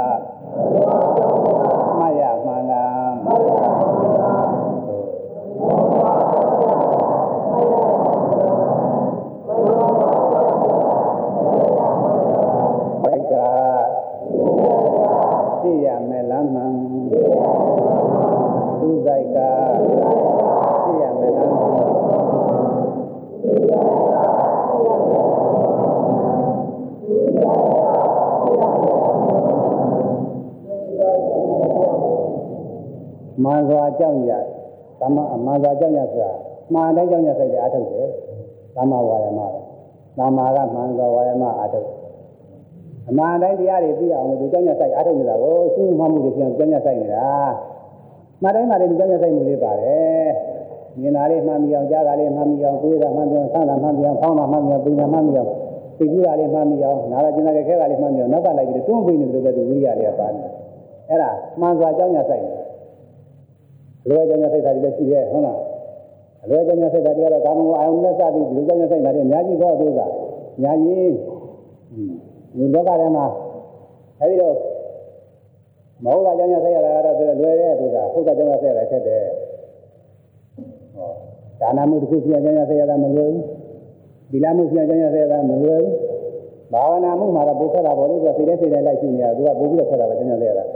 မှတ်ရမှန်တာဘိက္ခာသိရမယ်လမ်းမှန်သူစိတ်ကသိရမယ်လမ်းမှန်မှန်စွာကြောက်ရသမ္မာမှန်စွာကြောက်ရဆိုတာမှန်တိုင်းကြောက်ရစိတ်တွေအထုတ်တယ်သမ္မာဝါယမသမ္မာကမှန်စွာဝါယမအထုတ်အမှန်တိုင်းတရားတွေသိအောင်လို့ကြောက်ရစိတ်အထုတ်နေတာကိုရှင်းမှမှုတွေပြောင်းကြောက်ရစိတ်နေတာမှန်တိုင်းမှလည်းကြောက်ရစိတ်မှုလေးပါတယ်မြင်တာလေးမှန်ပြီးအောင်ကြားတာလေးမှန်ပြီးအောင်ကိုယ်တာမှန်ပြီးအောင်ဆန်းတာမှန်ပြီးအောင်ဖောင်းတာမှန်ပြီးအောင်ပညာမှန်ပြီးအောင်သိကြတာလေးမှန်ပြီးအောင်နားရကျင်တဲ့ခဲတာလေးမှန်ပြီးအောင်နောက်ကလိုက်ပြီးတွန်းပြီးနေတယ်လို့ပဲဒီဝိရိယလေးပါတယ်အဲ့ဒါမှန်စွာကြောက်ရစိတ်လွယ်ကြောင့်စိတ်ဓာတ်တွေလည်းရှိရဲ့ဟုတ်လားအလွယ်ကြောင့်စိတ်ဓာတ်တွေကတော့ကာမဂုဏ်အာယုန်နဲ့စပြီးဒီကြောင့်စိတ်ဓာတ်တွေအများကြီးတော့ဆိုတာအများကြီးဒီလောကထဲမှာအဲဒီတော့မဟုတ်တာကြောင့်စိတ်ရတာကတော့လွယ်တဲ့ဆိုတာဟုတ်တာကြောင့်စိတ်ရတာဖြစ်တယ်ဟောဒါနမှုတစ်ခုပြန်ကြောင့်စိတ်ရတာမလွယ်ဘူးဒီလမှုပြန်ကြောင့်စိတ်ရတာမလွယ်ဘူးဘာဝနာမှုမှာတော့ပုခတ်တာပေါ်လို့ဆိုစိတ်နဲ့စိတ်နဲ့လိုက်ရှိနေတာသူကပို့ပြီးတော့ခက်တာပဲကြောင့်စိတ်ရတာ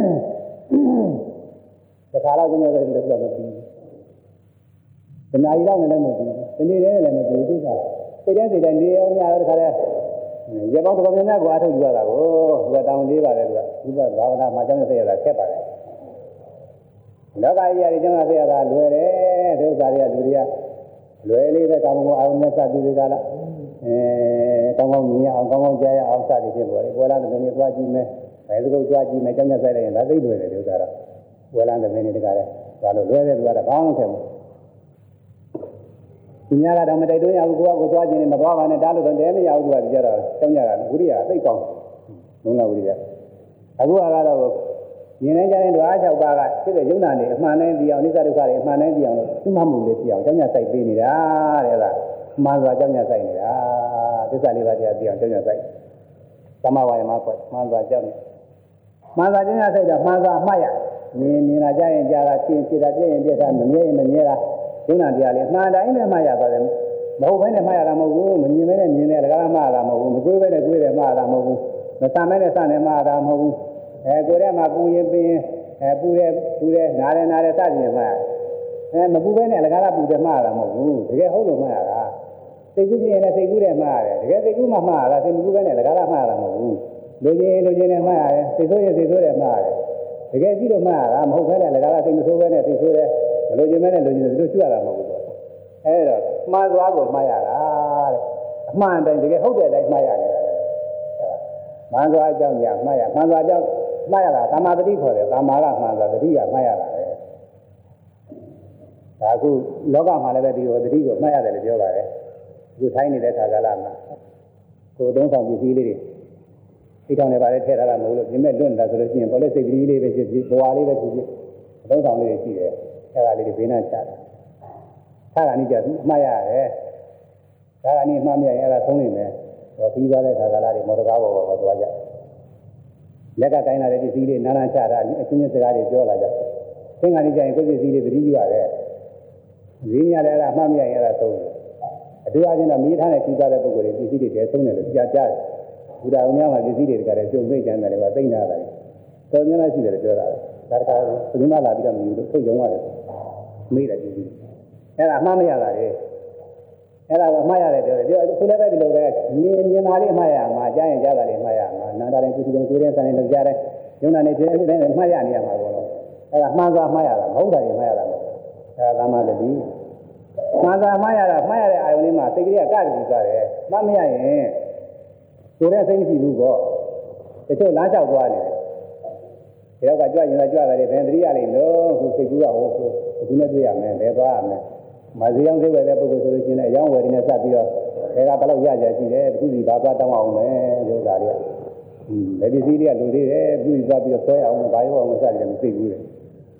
တခါတော့ကျွန်တော်တို့လည်းပြောမပြီးတဏှာကြီးတော့လည်းမပြီးဒီနေ့လည်းမပြီးသူကစိတ်တိုင်းနေအောင်များတော့တခါလဲရေပေါင်းတော်များများကိုအထုတ်ယူရတာကိုသူကတောင်းလေးပါတယ်သူကဘာဝနာမှာကြောင်းသိရတာခက်ပါတယ်လောကကြီးရတယ်ကြောင်းသိရတာလွယ်တယ်ဒုက္ခတွေကလူတွေကလွယ်လေးပဲကာမဂုဏ်အာရုံနဲ့စသည်တွေကလားကောင်းကောင်းမြင်ရအောင်ကောင်းကောင်းကြားရအောင်စသည်ဖြစ်ပေါ်တယ်ပေါ်လာတဲ့နေ့သွားကြည့်မယ်ဘယ်လိုသွားကြည့်မယ်ကြောင်းဆိုင်တယ်လားသိလွယ်တယ်ဒုက္ခတော့ဝေလန်းတဲ့မင်းတွေတကားလဲဘာလို့လွဲတဲ့သူကတော့ဘာမှမဖြစ်ဘူးသူများကတော့မတိုက်တွန်းရဘူးကိုကကိုသွားခြင်းနဲ့မသွားပါနဲ့တားလို့တော့တဲမရဘူးသူကကြတော့တောင်းကြတာဝိရိယသိကောင်းလုံးလာဝိရိယအခုကတော့မြင်နေကြတဲ့ဓဝါ၆ပါးကဖြစ်တဲ့ယုံနာနေအမှန်တိုင်းသိအောင်နိစ္စဒုက္ခတွေအမှန်တိုင်းသိအောင်လို့သိမှမှုလေးသိအောင်ကြောင်းကြစိုက်ပေးနေတာတဲ့လားမှန်စွာကြောင်းကြစိုက်နေတာသစ္စာလေးပါးတရားသိအောင်ကြောင်းကြစိုက်သမဝါယမကွမှန်စွာကြောင်းနေမှန်စွာကြောင်းကြစိုက်တာမှန်စွာမှတ်ရမြင်လာကြရင်ကြားတာဖြစ်တာပြည့်ရင်ပြည့်တာမမြဲရင်မမြဲတာဒုနာတရားလေးမှန်တိုင်းနဲ့မှတ်ရပါတယ်မဟုတ်ဘဲနဲ့မှတ်ရတာမဟုတ်ဘူးမမြင်ဘဲနဲ့မြင်တယ်တကားမှတ်ရတာမဟုတ်ဘူးမကိုယ်ဘဲနဲ့ကိုယ်တယ်မှတ်ရတာမဟုတ်ဘူးမစမ်းဘဲနဲ့စမ်းတယ်မှတ်ရတာမဟုတ်ဘူးကိုယ်ထဲမှာပူရင်ပင်ပူတယ်နားတယ်စသည်နဲ့မှတ်ရမပူဘဲနဲ့တကားပူတယ်မှတ်ရတာမဟုတ်ဘူးတကယ်ဟုတ်လို့မှတ်ရတာစိတ်ကူးရင်လည်းစိတ်ကူးတယ်မှတ်ရတယ်တကယ်စိတ်ကူးမှမှတ်ရတာစိတ်ကူးဘဲနဲ့တကားမှတ်ရတာမဟုတ်ဘူးလူချင်းနဲ့မှတ်ရတယ်စိတ်ဆိုးရင်စိတ်ဆိုးတယ်မှတ်ရတယ်တကယ်ကြည့်လို့မှတ်ရတာမဟုတ်ဘဲနဲ့တကားစိတ်မဆိုးဘဲနဲ့စိတ်ဆိုးတယ်မလို့ခြင်းမဲနဲ့လူချင်းတို့ရှိရတာမဟုတ်ဘူးအဲ့တော့မှားသွားကိုမှားရတာတဲ့အမှန်တိုင်းတကယ်ဟုတ်တဲ့အတိုင်းမှားရနေတာမှန်သွားအကြောင်းညာမှားရမှန်သွားအကြောင်းမှားရတာသမာဓိခေါ်တယ်သမာကမှန်သွားတတိကမှားရတာပဲဒါအခုလောကမှာလည်းပဲဒီလိုတတိကိုမှားရတယ်လို့ပြောပါတယ်အခုထိုင်းနေတဲ့ခါကာလမှာကိုယ်သုံးဆောင်ပစ္စည်းလေးတွေဒီကောင်တွေပါလေထည့်ထားတာမဟုတ်လို့ဒီမဲ့လွတ်နေတာဆိုလို့ရှိရင်ပေါ်လက်စိတ်ကလေးလေးပဲဖြစ်ဖြစ်ဘဝလေးပဲဖြစ်ဖြစ်သုံးဆောင်လေးတွေရှိတယ်အဲ့ဒါလေးတွေဘေးနားချတာသာကနိကြမှားရတယ်သာကနိမှားမြရင်အဲ့ဒါသုံးနေမယ်ဟောပြီးသွားတဲ့ခါကာလတွေမော်တော်ကားပေါ်သွားကြလက်ကတိုင်းလာတဲ့ပစ္စည်းလေးနားနာချတာအချင်းချင်းစကားတွေပြောလာကြသင်္ကန်းကြီးကျရင်ကိုယ်ပစ္စည်းလေးသတိပြုရတယ်ဈေးများလည်းအဲ့ဒါမှားမြရင်အဲ့ဒါသုံးတယ်အတူအချင်းတော့မိထားတဲ့ပြီးသွားတဲ့ပုဂ္ဂိုလ်တွေပစ္စည်းတွေတည်းသုံးတယ်လို့ကြားကြတယ်ဘုရားအောင်များမှာပစ္စည်းတွေကလည်းကျုံမိတ်ကြတယ်ကသိနေတာတယ်တော်များများရှိတယ်ပြောတာဒါတခါဘယ်သူမှလာပြီးတော့မယူလို့ထုတ်ကြုံရတယ်မိတယ်ပစ္စည်းအဲ့ဒါမှားမရတာလေအဲ့ဒါကမှားရတယ်ပြောတယ်ခုလည်းပဲဒီလိုပဲမြင်တာလေးမှားရမှာကြားရင်ကြားတာလေးမှားရမှာနားတာလေးပစ္စည်းတွေကိုယ်ရင်ဆန်နေလို့ကြားတယ်ယုံနာနေခြင်းအဲ့ဒါမှားရနေရမှာပေါ့လို့အဲ့ဒါမှားသွားမှားရတာမဟုတ်တာတွေမှားရတာမဟုတ်အဲ့ဒါကမှလည်းဒီမှားသွားမှားရတာမှားရတဲ့အာယုန်လေးမှာစိတ်ကလေးကကတည်းကသွားတယ်မှားမရရင်ကိုယ်ရဲ့စိတ်မရှိဘူးပေါ့တချို့လမ်းလျှောက်သွားတယ်ဒီတော့ကကြွရင်ကြွတယ်ဘယ်တတိယလေးလို့ခုစိတ်ကူးကဟိုအခုနဲ့တွေ့ရမယ်ဘယ်သွားရမလဲမဇီအောင်စိတ်ဝယ်တဲ့ပုဂ္ဂိုလ်ဆိုလို့ရှိရင်အယောင်းဝယ်နေစပ်ပြီးတော့ဘယ်ကဘယ်လောက်ရကြရှိတယ်တခုစီဘာသွားတောင်းအောင်လဲလို့သာတွေကလက်ပစ္စည်းတွေကလူသေးတယ်သူသွားပြီးတော့ဆွဲအောင်ဘာရောအောင်စတယ်မသိဘူးလေ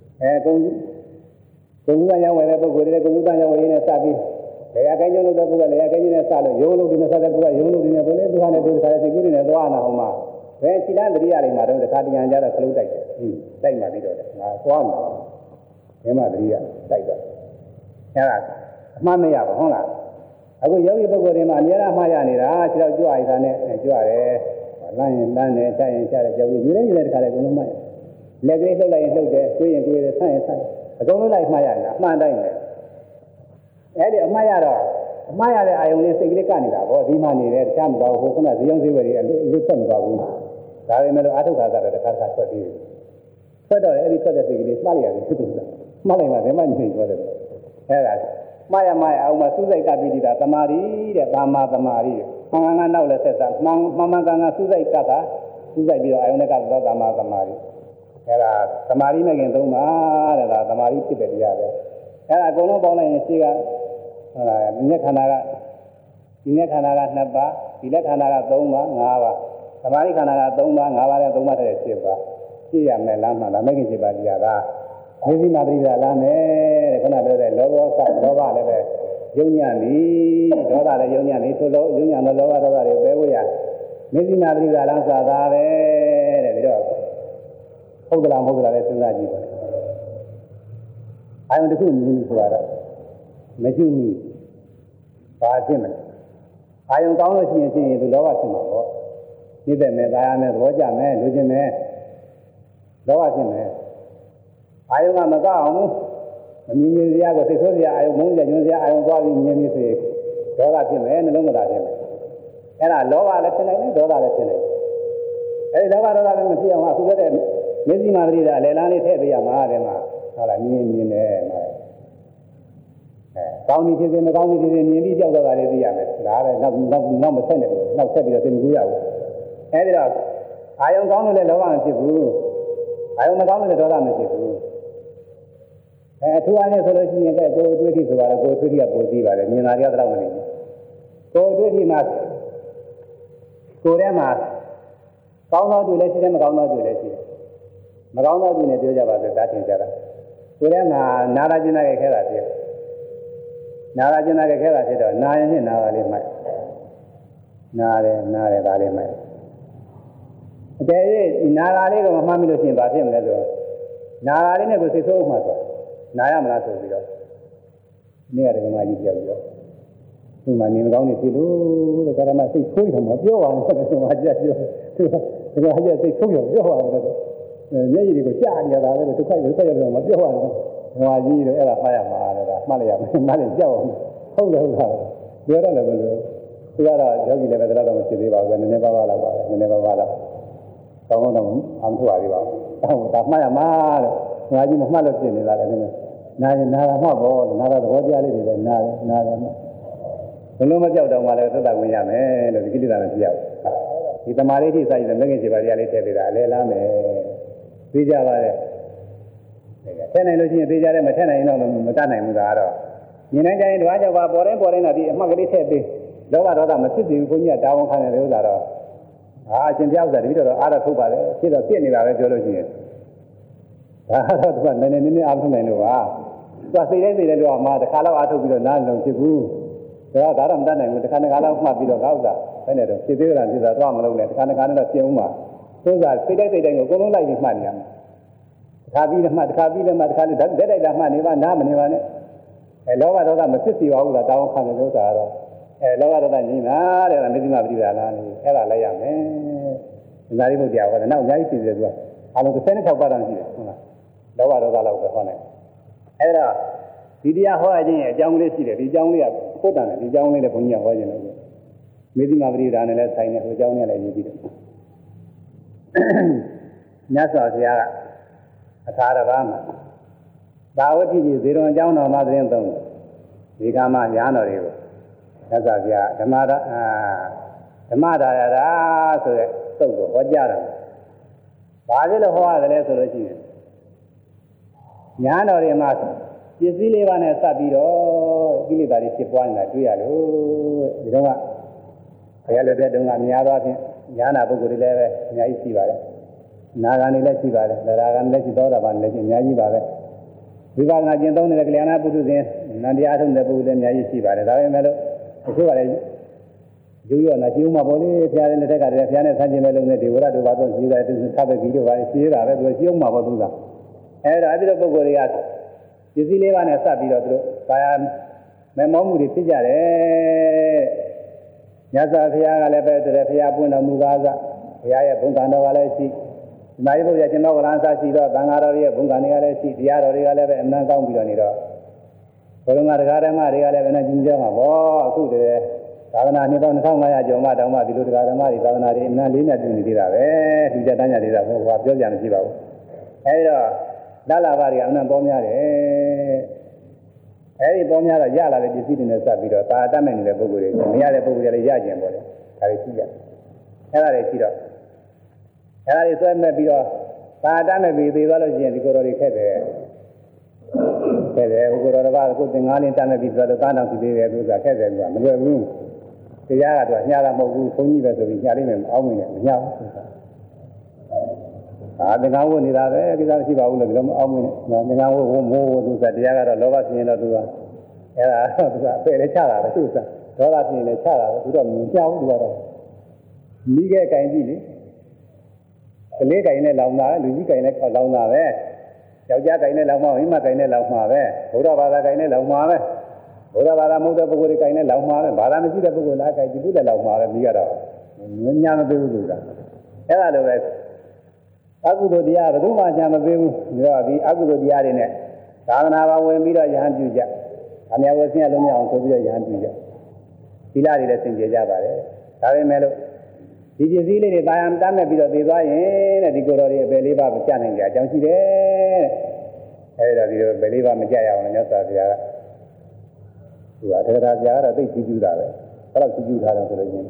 ကုန်းကရောင်းဝယ်တဲ့ပုဂ္ဂိုလ်တွေကုန်းကရောင်းဝယ်ရင်းနဲ့စပြီးလေယာကိုင်းကျုံလို့တဲ့ပုဂ္ဂိုလ်လေယာကိုင်းကျုံနဲ့စလို့ရုံးလို့ဒီနဲ့စတဲ့ပုဂ္ဂိုလ်ရုံးလို့ဒီနဲ့ဘယ်လဲသူဟာနဲ့သူခါတဲ့စိတ်ကူးတွေနဲ့သွားနာအောင်မှာဘယ်ခြိလန်းတရိယာတွေမှာတော့တခါတရံကြတော့ခလုံးတိုက်တယ်တိုက်မှပြီးတော့ငါသွားမှာဘယ်မှာတရိယာတိုက်တော့အဲ့ဒါအမှားမရဘူးဟုတ်လားအခုယောဂီပုဂ္ဂိုလ်တွေမှာအများအားမှားရနေတာခြေတော့ကြွရတာနဲ့ကြွရတယ်လမ်းရင်လမ်းတယ်တိုက်ရင်ချတယ်ကြောက်ယူနေတခါလေဘုံလုံးမှားလက်ကလေးလှုပ်လိုက်ရင်လှုပ်တယ်ကိုယ်ရင်ကိုယ်ရဆန့်ရင်ဆန့်အကုန်လုံးလိုက်မှားရတာအမှန်တိုင်းပဲအဲ့ဒီအမှားရတော့အမှားရတဲ့အာယုံလေးစိတ်ကလေးကနေတာဗောဒီမှာနေတယ်တခြားမသွားဘူးခုနဇေယျောင်းဈေးဝယ်တွေလွတ်ထွက်မသွားဘူးဒါပေမဲ့လို့အာထုခါကတော့တစ်ခါထွက်ပြီးခထွက်တော့အဲ့ဒီထွက်တဲ့စိတ်ကလေးမှားလိုက်ရတယ်ဖြစ်တယ်မှားလိုက်မှဓမ္မညင်ပြောတယ်အဲ့ဒါမှားရအောင်မှသုစိတ်ကပိဋိတာသမာဓိတဲ့သာမာသမာဓိမှန်ကန်ကနောက်လည်းဆက်စားမှန်ကန်ကသုစိတ်ကတာသုစိတ်ပြီးတော့အာယုန်နဲ့ကတော့သာမာသမာဓိအဲ့ဒါသမာဓိနဲ့ခင်သုံးပါတဲ့ဒါသမာဓိဖြစ်တဲ့တရားပဲအဲ့ဒါအကုန်လုံးပေါင်းလိုက်ရင်ရှိကဟုတ်လားမြင်ခန္ဓာကဒီနဲ့ခန္ဓာက2ပါးဒီလက်ခန္ဓာက3ပါး5ပါးသမာဓိခန္ဓာက3ပါး5ပါးနဲ့3ပါးတဲ့7ပါးကြည့်ရမယ်လားမှလားမဂ္ဂင်7ပါးကြီးကမေဇိမာပရိဒါလမ်းမယ်တဲ့ခဏပြောတဲ့လောဘစလောဘလည်းပဲယုံညံ့ပြီဒေါသလည်းယုံညံ့ပြီဆိုတော့ယုံညံ့တဲ့လောဘဒေါသတွေပဲဝေးရမေဇိမာပရိဒါလမ်းစာတာပဲတဲ့ပြီးတော့ဟုတ်ကလားမဟုတ်ကလားလဲစဉ်းစားကြည့်ပါအာယုန်တစ်ခုမြင်ဆိုတာတော့မရှိဘူးဘာဖြစ်မလဲအာယုံကောင်းလို့ရှိရင်သူလောဘဖြစ်မှာပေါ့နှိမ့်သက်မယ်ဒါရမယ်သဘောကျမယ်လူချင်းမယ်လောဘဖြစ်မယ်အာယုံကမကောက်အောင်မမြင်မြင်စရာကိုစိတ်ဆိုးစရာအာယုံမုန်းစရာညွန်စရာအာယုံသွားပြီးမြင်ပြီးဆိုရင်ဒေါသဖြစ်မယ်နှလုံးမသာဖြစ်မယ်အဲ့ဒါလောဘလည်းဖြစ်နိုင်တယ်ဒေါသလည်းဖြစ်နိုင်တယ်အဲ့ဒီလောဘဒေါသလည်းမဖြစ်အောင်အခုပြောတဲ့မျက်စိမှပရိဒါအလယ်လန်းလေးထည့်ပေးရမှာတဲ့မှာဟုတ်လားမြင်တယ်မှာကောင်းပြီဖြစ်စေမကောင်းပြီဖြစ်စေမြင်ပြီးကြောက်တော့တာလေးသိရမယ်ဒါလည်းနောက်မဆက်နဲ့နောက်ဆက်ပြီးတော့သင်ကူရဘူးအဲဒီတော့အာယုံကောင်းလို့လည်းလောဘမဖြစ်ဘူးအာယုံမကောင်းလို့လည်းဒေါသမဖြစ်ဘူးအထူးအားဖြင့်ဆိုလို့ရှိရင်ကိုယ်အတွေ့အထိဆိုတော့ကိုယ်အတွေ့အထိကပိုသိပါတယ်မြင်တာတွေကတော့မနေဘူးကိုယ်အတွေ့အထိမှာကိုယ်ထဲမှာကောင်းသောတွေ့လည်းရှိတယ်မကောင်းသောတွေ့လည်းရှိတယ်မကောင်းသောတွေ့နဲ့ပြောကြပါစို့ဒါသင်ကြတာကိုယ်ထဲမှာနာရကျင်နာရဲ့ခဲတာပြည့်နာရကျင်နာရဲ့ခဲတာဖြစ်တော့နာရင်နဲ့နာတာလေးမှတ်နာတယ်ဒါလေးမှတ်အကယ်၍နာတာလေးကိုမမှတ်မိလို့ရှိရင်ဘာဖြစ်မလဲဆိုနာတာလေးနဲ့ကိုစိတ်ဆိုးမှဆိုနာရမလားဆိုပြီးတော့နေ့ကတည်းကမှကြီးပြောပြီးတော့သူ့မှာနေမကောင်းနေပြီလို့တဲ့ကာမစိတ်ဆိုးတယ်မပြောပါနဲ့ဆိုမှကြက်ပြောသူကကြက်စိတ်ဆိုးရောပြောပါတယ်မျက်ရည်တွေကိုကြားနေရတာပဲဒုက္ခရောက်မပြောပါနဲ့ဟွာကြီးတော့အဲ့ဒါဖတ်ရမှာတဲ့ဒါမှတ်လိုက်ရမယ်မှတ်ရင်ကြောက်ဟုတ်တယ်ပြောရတယ်ဘယ်လိုသူကတော့ယောဂီလည်းပဲတော့မဖြစ်သေးပါဘူးနည်းနည်းပါးပါးလောက်ပါပဲနည်းနည်းပါးပါးလောက်ကောင်းတော့အမှန်ထွက်ပါပြီပါဒါမှတ်ရမှာတဲ့ဟွာကြီးမမှတ်လို့ဖြစ်နေတာလည်းနည်းနည်းနာရင်နာတာမှပေါ့နာတာသဘောတရားလေးတွေလည်းနာတယ်ဘယ်လိုမကြောက်တော့မှလည်းသက်သာဝင်ရမယ်လို့ဒီကိလေသာနဲ့ပြရဘူးဒီတမာလေးထိစိုက်တဲ့မဂ္ဂင်7ပါးတရားလေးထည့်ပေးတာအလဲလားမယ်သိကြပါရဲ့ထည့်နိုင်လို့ရှိရင်သိကြတယ်မထည့်နိုင်ရင်တော့မတတ်နိုင်ဘူးဒါကတော့မြင်နိုင်ကြရင်တွားကြောက်ပါပေါ်တိုင်းတော့ဒီအမှတ်ကလေးထည့်ပေးလောဘဒေါသမဖြစ်သေးဘူးဘုန်းကြီးကတာဝန်ခံတယ်လို့ဥစ္စာတော့အရှင်ပြဥစ္စာတတိတော့အားရထုတ်ပါလေဖြစ်တော့ပြစ်နေတာပဲပြောလို့ရှိရင်ဒါတော့သူကနည်းနည်းအားထုတ်နိုင်လို့ပါသူကစိတ်တိုင်းတော့မှတစ်ခါတော့အားထုတ်ပြီးတော့နားလုံးဖြစ်ဘူးဒါတော့မတတ်နိုင်ဘူးတစ်ခါလောက်မှတ်ပြီးတော့ကောက်တာဘယ်နဲ့တော့ဖြစ်သေးတာဖြစ်တာတော့မလုပ်နဲ့တစ်ခါနဲ့တော့ပြင်ဦးမှာသို့သာစိတ်တိုင်းကိုအကုန်လုံးလိုက်ပြီးမှတ်နေရမှာတစ်ခါပြီးလည်းမှတ်တစ်ခါလေးဓာတ်တိုက်တာမှတ်နေပါနားမနေပါနဲ့လောဘဒေါသမဖြစ်စီပါဘူးလားတောင်းခံတယ်လို့ဆိုတာတော့လောဘဒေါသညီမှာတဲ့မေဇိမပရိဒါလားအဲ့ဒါလိုက်ရမယ်။ဒါရီဘုရားဟောတယ်နောက်အများကြီးရှိတယ်သူကအလုံး36ပါးတောင်ရှိတယ်ဟုတ်လားလောဘဒေါသလောက်ပဲဟောနေအဲ့ဒါဒီတရားဟောရခြင်းရဲ့အကြောင်းလေးရှိတယ်ဒီအကြောင်းလေးကပုဒ်တန်တယ်ဒီအကြောင်းလေးလည်းဘုန်းကြီးကဟောခြင်းလို့မေဇိမပရိဒါနဲ့လည်းဆိုင်တယ်ဟိုအကြောင်းနဲ့လည်းယူကြည့်တယ်မြတ်စွာဘုရားကအခါတစ်ပါးမှာသာဝတိကြီးဇေရွန်အကြောင်းတော်မှာသတင်းသုံးဒီကမှညာတော်တွေကိုမြတ်စွာဘုရားဓမ္မဒါယရာဆိုတဲ့သုတ်ကိုဟောကြားတယ်။ဘာဖြစ်လို့ဟောရတယ်လဲဆိုလို့ရှိရင်ညာတော်တွေမှာပစ္စည်းလေးပါးနဲ့စပ်ပြီးတော့ကိလေသာတွေဖြစ်ပွားနေတာတွေ့ရလို့ဒီတော့ကဘုရားလည်းတဲ့တုန်းကများသောအားဖြင့်ညာနာပုဂ္ဂိုလ်တွေလည်းပဲအများကြီးရှိပါတယ်။နာဂန်တွေလည်းရှိပါတယ်။ဒါဂန်လည်းရှိသောတာပန်လည်းရှိအများကြီးပါပဲ။ဝိပဿနာကျင့်သုံးနေတဲ့ကလျာဏပုထုဇဉ်နန္တရားထုံးတဲ့ပုဂ္ဂိုလ်လည်းအများကြီးရှိပါတယ်။ဒါပေမဲ့လို့အခုကလည်းရိုးရောနာကြည့်ဦးမှာပေါ့လေဘုရားရဲ့လက်ထက်ကတည်းကဘုရားနဲ့ဆန့်ကျင်မဲ့လုံးနဲ့ဒီဝရတို့ဘာတော့ကြီးတယ်သူသဘကြီးတို့ဘာရှိရတာပဲသူကြည့်ဦးမှာပေါ့သူကအဲ့ဒါအဲ့ဒီလိုပုဂ္ဂိုလ်တွေကပစ္စည်းလေးပါးနဲ့စပ်ပြီးတော့သူတို့ကာယမဲမောမှုတွေဖြစ်ကြတယ်မြတ်စွာဘုရားကလည်းပဲတည်းဘုရားပွင့်တော်မူကားကဘုရားရဲ့ဘုံကံတော်ကလည်းရှိဒီမာယဘုရားရှင်တော်ကလန်းစားရှိတော့သံဃာတော်ရဲ့ဘုံကံတွေကလည်းရှိတရားတော်တွေကလည်းပဲအမှန်ကောင်းပြီးတော့နေတော့ဘုရားတရားဓမ္မတွေကလည်းပဲနဲ့ကြီးကြမှာပေါ့အခုတည်းသာသနာနှစ်ပေါင်း2500ကျော်မှတောင်မှဒီလိုတရားဓမ္မတွေသာသနာတွေအမှန်လေးနဲ့ပြုနေသေးတာပဲဒီကြတန်းကြသေးတာဟိုပြောကြမရှိပါဘူးအဲဒီတော့လာလာပါတွေအမှန်ပေါ်များတယ်အဲဒီပေါ်များတော့ရလာတဲ့ပစ္စည်းတွေနဲ့စပ်ပြီးတော့သာတတ်မဲ့နေတဲ့ပုဂ္ဂိုလ်တွေမရတဲ့ပုဂ္ဂိုလ်တွေလည်းရကျင်ပေါ်တယ်ဒါတွေရှိရတယ်အဲ့ဒါတွေရှိတော့အဲ့ဒါတွေဆွဲမဲ့ပြီးတော့သာတတ်မဲ့ပြီးသေးသွားလို့ရှိရင်ဒီကိုယ်တော်တွေခက်တယ်ခက်တယ်ဥက္ကတော်တစ်ပါးကိုသင်္ကားလေးတတ်မဲ့ပြီးဆိုတော့သာတောင်စီသေးတယ်ဆိုတာခက်တယ်ကမလွယ်ဘူးတရားကတော့ညတာမဟုတ်ဘူးဘုန်းကြီးပဲဆိုပြီးညလေးနဲ့မအောင်မင်းနဲ့မညဘူးသင်္ကန်းဝတ်နေတာပဲဒီသားမရှိပါဘူးလို့ဒီလိုမအောင်မင်းနဲ့သင်္ကန်းဝတ်မိုးသူစားတရားကတော့လောဘဖြစ်ရင်တော့သူကအဲ့ဒါတော့သူကအပယ်လေးချတာပဲသူစားဒေါသဖြစ်ရင်လည်းချတာပဲသူတော့မကြောက်ဘူးသူကတော့မိခဲ့ကင်ကြည့်လေကလေးကင်နဲ့လောင်တာလူကြီးကင်နဲ့လောင်တာပဲယောက်ျားကင်နဲ့လောင်မှာမိန်းမကင်နဲ့လောင်မှာပဲဘုရားဘာသာကင်နဲ့လောင်မှာပဲဘုရားဘာသာမဟုတ်တဲ့ပုဂ္ဂိုလ်တွေကင်နဲ့လောင်မှာပဲဘာသာမရှိတဲ့ပုဂ္ဂိုလ်လားကင်ကြည့်သူလည်းလောင်မှာပဲမိကတော့ညာမပေးဘူးလို့လားအဲ့ဒါလိုပဲအကုသိုလ်တရားဘယ်သူမှညာမပေးဘူးပြောပြီးအကုသိုလ်တရားတွေနဲ့သာသနာ့ဘာဝင်ပြီးတော့ယဟန်ပြုကြအများဝဆင်းရလုံးမအောင်ဆိုပြီးတော့ယဟန်ပြုကြသီလတွေလည်းစင်ကြယ်ကြပါတယ်ဒါပေမဲ့လို့ဒီပစ္စည်းလေးတွေတာယာတတ်မဲ့ပြီးတော့သိသွားရင်တဲ့ဒီကိုယ်တော်တွေအပေလေးပါမကြနိုင်ကြအကြောင်းရှိတယ်အဲဒီတော့ဒီလိုအပေလေးပါမကြရအောင်မြတ်စွာဘုရားကသူကတရားပြားကတော့သိကြည့်ကြည့်တာပဲဘယ်တော့ကြည့်ကြည့်ထားတယ်ဆိုလို့ချင်း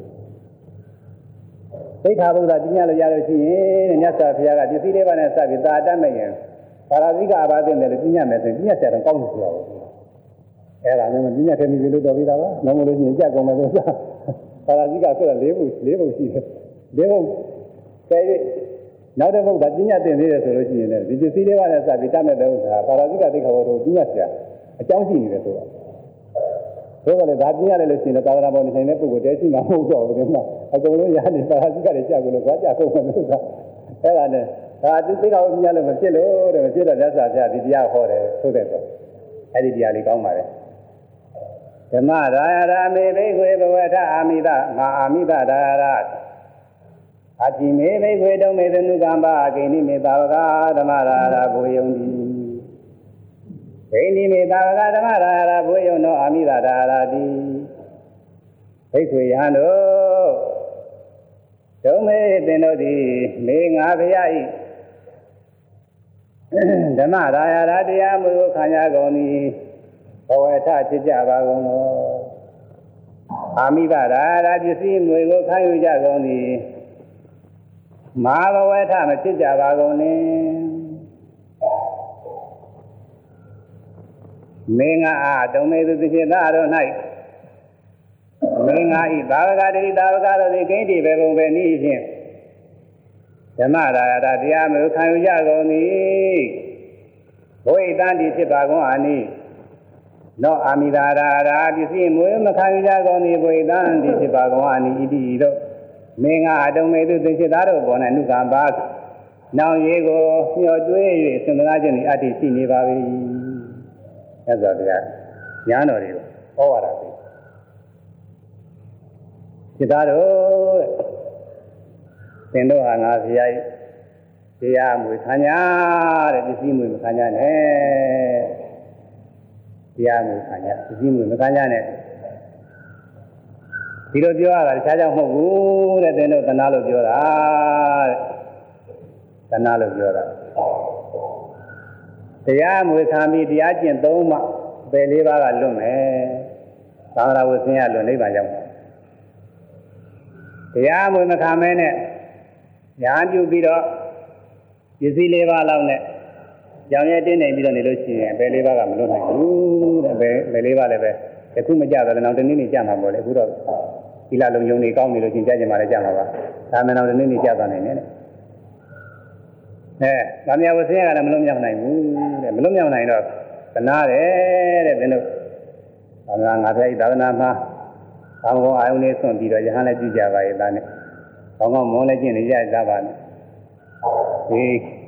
သိက္ခာပုဒ်သာပြညာလို့ရလို့ရှိရင်တဲ့မြတ်စွာဘုရားကပစ္စည်းလေးပါနဲ့စပြီးတာတတ်မဲ့ရင်ပါရာဇိကအဘာသိတယ်လို့ပြညာမယ်ဆိုရင်ပြညာဆက်တော့ကောင်းလို့ဆိုတာပေါ့အဲ့ဒါလည်းပြညာတယ်ပြီလို့တော်ပြီလားမဟုတ်လို့ရှိရင်ကြက်ကုန်မယ်လို့ဆိုတာပါရာဇိကဆိုတော့၄ပုံရှိတယ်၄ပုံကဲနောက်တစ်ပုဒ်ကပြညာတင်သေးတယ်ဆိုလို့ရှိရင်လည်းဒီပစ္စည်းလေးပါနဲ့စပြီးတတ်မဲ့တဲ့ဥစ္စာပါရာဇိကသိက္ခာပုဒ်ကိုပြညာဆရာအကြောင်းရှိနေတယ်ဆိုတာဆိုတော့လေဒါပြရတယ်လို့ရှိရင်သာသနာပေါ်နေနေတဲ့ပုဂ္ဂိုလ်တည်းရှိမှာမဟုတ်တော့ဘူးဒီမှာအကုန်လုံးရတယ်ပါဠိကလည်းကြာကုန်လို့ဘာကြာကုန်မလို့ဆိုတာအဲ့ဒါနဲ့ဒါသိက္ခာပုဒ်ပြရလို့မဖြစ်လို့တဲ့မဖြစ်တော့လက်စာပြဒီတရားဟောတယ်ဆိုတဲ့တော့အဲ့ဒီတရားလေးကောင်းပါလေဓမ္မရာယာမေဘိခွေဘဝထအာမိတငါအာမိတဒါရအတိမေဘိခွေတုံမေသနုကံပါအကိနိမေသာဝကဓမ္မရာယာဘုယုံတိဒိဋ္ဌိမေသာဝကဓမ္မရာယာဘုယုံသောအာမိတဒါရတိဘိခွေယံတို့တုံမေသင်တို့သည်မေငါဖျားဤဓမ္မရာယာတရားမှုကိုခံရကုန်သည်ဘဝထဖြစ်ကြပါကုန်သောအာမိတရာယာပစ္စည်းမျိုးကိုခံယူကြကုန်သည်မဟာဘဝထမဖြစ်ကြပါကုန်နှင့်မေငါအားတုံမေသူသစ္စာတို့၌မေငါဤဘာဝကတိတာဝကတို့သည်ကိဋ္တိဘေဘုံပဲနည်းဖြင့်ဓမ္မရာယာတရားမျိုးခံယူကြကုန်သည်ဘဝိတံတိဖြစ်ပါကုန်အာနိနောအာမိတာရာပစ္စည်းမျိုးမခံယူကြကုန်သည်ဘဝိတံတိဖြစ်ပါကုန်အာနိဣတိတို့မေငါအတုံမေသူသစ္စာတို့ပေါ်၌နုကံပါနောင်ရေးကိုညှော်တွေး၍သင်္ကနာခြင်းဤအတ္တိရှိနေပါ၏မြတ်စွာဘုရားညာတော်တွေကိုဟောရတာပြီစိတ္တတို့သင်တို့ဟာငါဘုရား၏တရားမွေခံရတဲ့ပစ္စည်းမွေမခံရနဲ့တရားမွေခံရပစ္စည်းမွေမခံရနဲ့ဒီလိုပြောရတာတခြားကြောင့်မဟုတ်ဘူးတဲ့သင်တို့သနာလို့ပြောတာတဲ့သနာလို့ပြောတာတရားမွေခံပြီးတရားကျင့်သုံးမှဘယ်လေးပါးကလွတ်မယ်သာသနာ့ဝဆင်းရလွတ်နိဗ္ဗာန်ရောက်မှာတရားမွေမခံမဲနဲ့ညာပြုပြီးတော့ပစ္စည်းလေးပါးလောက်နဲ့ကြောင်ရဲတင်းနေပြီးတော့နေလို့ရှိရင်ဘယ်လေးပါးကမလွတ်နိုင်ဘူးတဲ့ဘယ်လေးပါးလည်းပဲတခုမကြတော့လည်းနောက်တနေ့နေ့ကြမှာပေါ့လေအခုတော့သီလလုံးယုံနေကောင်းနေလို့ချင်းကြကြမှာလည်းကြမှာပါဒါမှနောက်တနေ့နေ့ကြသွားနိုင်တယ်တဲ့ဗာမယဝဆင်းရကလည်းမလွတ်မြောက်နိုင်ဘူးတဲ့မလွတ်မြောက်နိုင်တော့သနာတယ်တဲ့မင်းတို့သာသနာငါဖျားဤသာသနာမှာကောင်းကောင်းအာယုန်နဲ့ဆွန့်ပြီးတော့ယဟန်လည်းကြည့်ကြပါရဲ့သားနဲ့ကောင်းကောင်းမွန်းလည်းကျင့်နေကြကြပါနဲ့ဒီ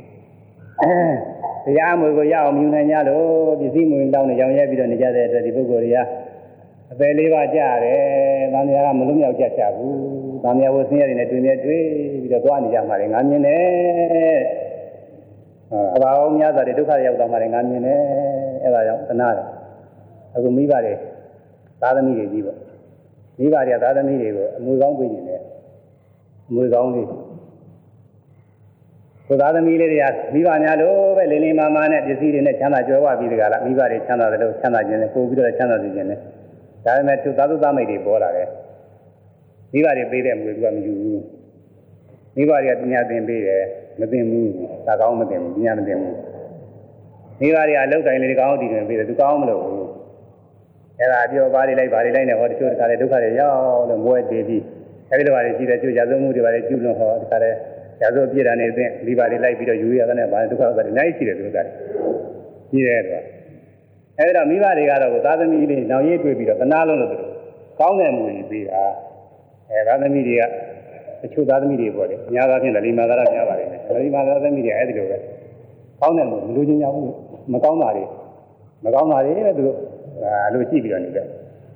တရားမွေကိုရအောင်မြူနိုင်ကြလို့ပစ္စည်းမွေတောင်းနေရောင်ရဲပြီးတော့နေကြတဲ့အတွက်ဒီပုဂ္ဂိုလ်တွေကအပယ်လေးပါးကြတယ်။ဗာမယာကမလွတ်မြောက်ကြချဘူး။ဗာမယာဝဆင်းရဲတွေနဲ့တွေ့ပြီးတော့သွားနေကြမှာလေငါမြင်တယ်။အဘာအောင်များစွာတွေဒုက္ခရောက်သွားမှာလေငါမြင်တယ်။အဲဒါကြောင့်သနာတယ်။အခုမိဘတွေသာသမီတွေကြီးပေါ့။မိဘတွေကသာသမီတွေကိုအမွေကောင်းပေးနေတယ်။အမွေကောင်းလေးကိုသားသမီးလေးတွေကမိဘများလို့ပဲလေးလေးမာမာနဲ့ပစ္စည်းတွေနဲ့ချမ်းသာကြွယ်ဝပြီးဒီကလာမိဘတွေချမ်းသာတယ်လို့ချမ်းသာခြင်းနဲ့ပို့ပြီးတော့ချမ်းသာစေခြင်းနဲ့ဒါပေမဲ့သူသာသသားမိတ်တွေပေါ်လာတယ်မိဘတွေပေးတဲ့ငွေကမယူဘူးမိဘတွေကပညာသင်ပေးတယ်မသင်ဘူးဒါကောင်းမသင်ဘူးပညာမသင်ဘူးမိဘတွေကအလောက်တိုင်းလေးကောင်းတည်နေပေးတယ်သူကောင်းမလို့ဘူးအဲ့ဒါပြောပါလိလိုက်ပါလိလိုက်နဲ့ဟောတချို့တခါလေဒုက္ခတွေရောက်လို့မွဲတည်ပြီးအဲဒီလိုပါလေရှိတယ်ကျိုးကြဆုံးမှုတွေပါလေကျุလွန်ဟောတခါလေရာဇဝပြည့်တာနေအင်းမိဘတွေလိုက်ပြီးတော့ယူရတဲ့နဲ့ဗာဒုက္ခတွေအများကြီးရှိတယ်သူတို့ကကြီးတယ်တော့အဲ့ဒါမိဘတွေကတော့သာသမီလေးနောင်ရေးတွေ့ပြီးတော့သနာလုံးလို့သူတို့ကောင်းတဲ့မူကြီးပေးတာသာသမီတွေကတချို့သာသမီတွေပေါ့လေအများအားဖြင့်လိမ္မာသာရများပါတယ်လိမ္မာသာသမီတွေအဲ့ဒီလိုပဲကောင်းတဲ့မူမလို့ချင်းရောက်ဘူးမကောင်းတာတွေတဲ့သူတို့အလိုရှိပြီးတော့နေတယ်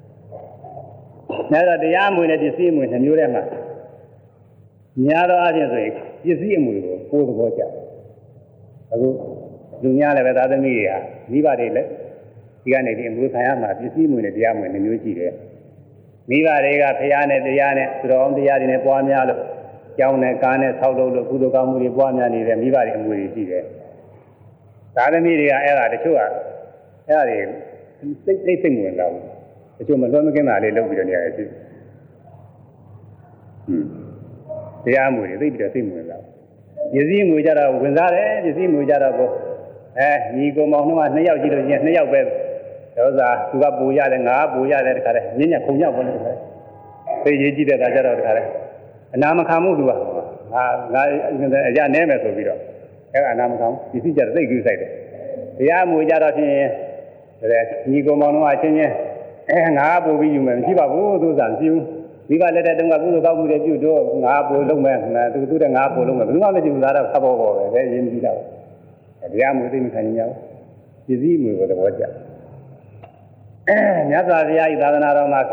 အဲ့တော့တရားမွေနဲ့ပစ္စည်းမွေနှမျိုးထဲမှာများသောအားဖြင့်ဆိုရင်ပစ္စည်းအမွေကိုကိုယ်သဘောကျအခုလူများလည်းပဲသာသမီတွေဟာမိဘတွေလည်းဒီကနေဒီအမွေခံရမှာပစ္စည်းမွေနဲ့တရားမွေနှမျိုးကြည့်တယ်မိဘတွေကဖရာနဲ့တရားနဲ့သူတော်အောင်တရားတွေနဲ့ပွားများလို့ကြောင်းနဲ့ကားနဲ့ဆောက်လုပ်လို့ကုသိုလ်ကောင်းမှုတွေပွားများနေတဲ့မိဘတွေအမွေတွေရှိတယ်သာသမီတွေကအဲ့ဒါတချို့ကအဲ့ဒါတွေစိတ်ဝင်လာဘူးတချို့မလွှဲမကင်းတာလေးလုပ်ပြီးတော့နေရတယ်ရှိတရားမှုတွေသိပြီးတော့စိတ်ဝင်လာပစ္စည်းမှုကြတော့ဝင်စားတယ်ပစ္စည်းမှုကြတော့ကိုညီကောင်မောင်နှမ2ယောက်ကြည့်လို့ချင်း2ယောက်ပဲဒေါသသူကပူရတယ်ငါပူရတယ်တခါတည်းညညခုံညောက်ပေါ်နေတယ်သိရေးကြည့်တဲ့အခါကျတော့တခါတည်းအနာမခံမှုသူကငါအကြနဲမယ်ဆိုပြီးတော့အဲ့အနာမခံပစ္စည်းကြတော့သိကူးဆိုင်တယ်တရားမှုကြတော့ဖြင့်ညီကောင်မောင်နှမချင်းချင်းငါပူပြီးယူမယ်မရှိပါဘူးသူစားမရှိဘူးဒီကလက်တဲ့တုန်းကကုသိုလ်ကောင်းမှုတွေပြုတော့ငါပို့လုံးမယ်သူတဲ့ငါပို့လုံးမယ်ဘယ်သူမှမရှိဘူးလားတော့ဖတ်ဖို့ပဲရင်းပြီးတော့တရားမှုသိမခံကြဘူးပစ္စည်းမှုကိုသဘောကျမြတ်စွာဘုရားဤသာသနာတော်မှာ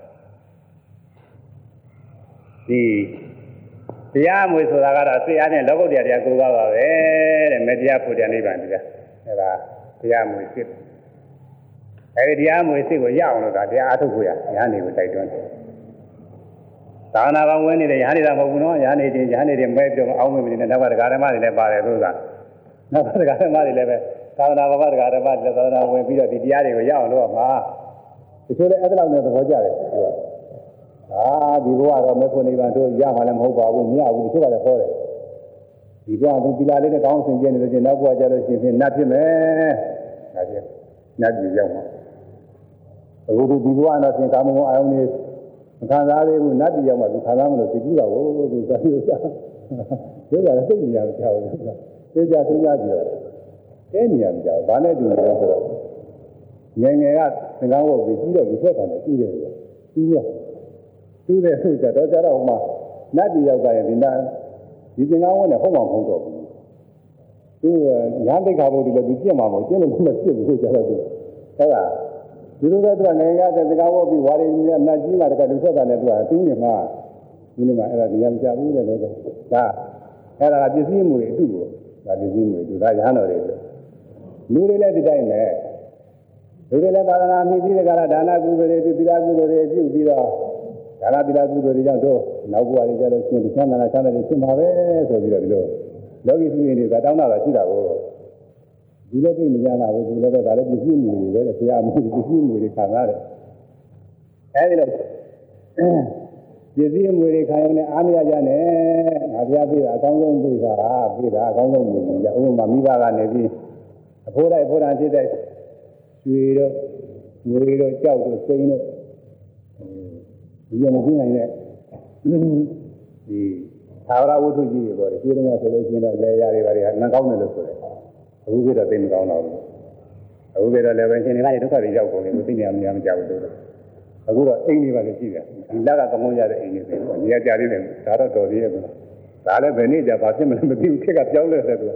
ဒီတရားမှုဆိုတာကတော့စိတ်အားဖြင့်လောကုတ္တရာတရားကိုးပါးပါပဲတဲ့မေတ္တာဖို့တရားနိဗ္ဗာန်တရားအဲဒါတရားမှုစိတ်အဲဒီတရားမှုစိတ်ကိုရအောင်လို့ဒါတရားအထုတ်ဖို့ရညာနေကိုတိုက်တွန်းတယ်သာနာကောင်ဝင်နေတယ်ညာနေတာမဟုတ်ဘူးနော်ညာနေချင်းညာနေတယ်မဲပြီးတော့အောင်းမနေနဲ့နောက်ကဒကာဓမ္မတွေလည်းပါတယ်သို့သာနောက်ကဒကာဓမ္မတွေလည်းပဲသာသနာဘာဝဒကာဓမ္မတွေသာသနာဝင်ပြီးတော့ဒီတရားတွေကိုရအောင်လုပ်မှာတချို့လည်းအဲ့ဒါလောက်နဲ့သဘောကျတယ်သူကဒီဘဝတော့မေဖို့နိဗ္ဗာန်တို့ရမှာလည်းမဟုတ်ပါဘူးမရဘူးတချို့ကလည်းဟောတယ်ဒီဘဝကသီလလေးနဲ့ကောင်းဆင်ကျင့်နေလို့ချင်းနောက်ဘဝကျတော့ရှင်ဖြင့်နတ်ဖြစ်မယ်ဒါဖြင့်နတ်ပြည်ရောက်မှာအခုဒီဘဝတော့ရှင်ကာမဂုဏ်အာယုန်တွေခံစားလေးဘူးနတ်ပြည်ရောက်မှသူခံစားမလို့သိကြည့်တော့သူသာယုတ်စားဒီကလည်းသိနေရကြောက်တယ်သိကြသိကြကြည့်တော့တဲနေရကြောက်ဘာနဲ့တူလဲဆိုတော့ငယ်ငယ်ကသင်္ကန်းဝတ်ပြီးကြီးတော့ဒီဆက်တယ်တူတယ်တူရတူတယ်ဆိုကြတော့ဟိုမှာနတ်ပြည်ရောက်ကြရင်ဒီသင်္ကန်းဝတ်နဲ့ဟုတ်မှမဟုတ်တော့ဘူးသူညာသိက္ခာပုဒ်တွေလည်းသူပြစ်မှာမဟုတ်ကျင်းလို့မဖြစ်ဘူးဆိုကြတော့သူအဲ့ဒါဒီလိုပဲသူကနိုင်ငံကသင်္ကန်းဝတ်ပြီးဝါရီကြီးနဲ့နတ်ကြီးမှာတကလူဆက်တာနဲ့သူကတူးနေမှာအဲ့ဒါတရားမကြဘူးတဲ့လို့ဒါအဲ့ဒါပစ္စည်းမှုတွေအတူကိုဒါပစ္စည်းမှုတွေဒါရဟန်းတော်တွေလူတွေလည်းဒီတိုင်းပဲလူတွေလည်းသာသနာမြည်ပြီးတဲ့ကရဒါနကုသိုလ်တွေသီလကုသိုလ်တွေပြုပြီးတော့ဒါနသီလကုသိုလ်တွေကြောင့်တို့နောက်ဘဝတွေကြလို့ရှင်ချမ်းသာချမ်းသာတွေဖြစ်မှာပဲဆိုပြီးတော့ဒီလိုလောကီသူတွေကတောင်းတာရှိတာကိုဒီလိုသိမကြတာဘူးဒီလိုပဲဒါလည်းပစ္စည်းမှုတွေပဲဆရာမှုပစ္စည်းမှုတွေခံရတယ်အဲဒီလိုပစ္စည်းမှုတွေခံရနေအားမရကြနဲ့ငါဘုရားပြတာအကောင်းဆုံးပြတာအကောင်းဆုံးမှုကြီးဥပမာမိဘကနေပြီးအဖိုးတိုင်းဖိုးတာဖြစ်တဲ့ရွှေတို့ငွေတို့ကြောက်တို့စိမ်းတို့ဒီရမသိနိုင်တဲ့ဒီသာဝရဝတ္ထုကြီးတွေပေါ့လေဒီလိုမျိုးဆိုလို့ရှိရင်တော့လေယာတွေပါတယ်နှံကောင်းတယ်လို့ဆိုတယ်အခုကတော့သိမကောင်းတော့ဘူးအခုကတော့လည်းပဲရှင်တွေကဒုက္ခတွေရောက်ကုန်တယ်သိနေမှမကြောက်ဘူးအခုတော့အိမ်တွေပါလေရှိတယ်ဒီလကကောင်းရတဲ့အိမ်တွေပဲနေရာကြသေးတယ်ဒါတော့တော်သေးရဲ့ကွာဒါလည်းဘယ်နေ့ကြပါဖြစ်မလဲမသိဘူးခက်ကပြောင်းလဲတယ်ကွာ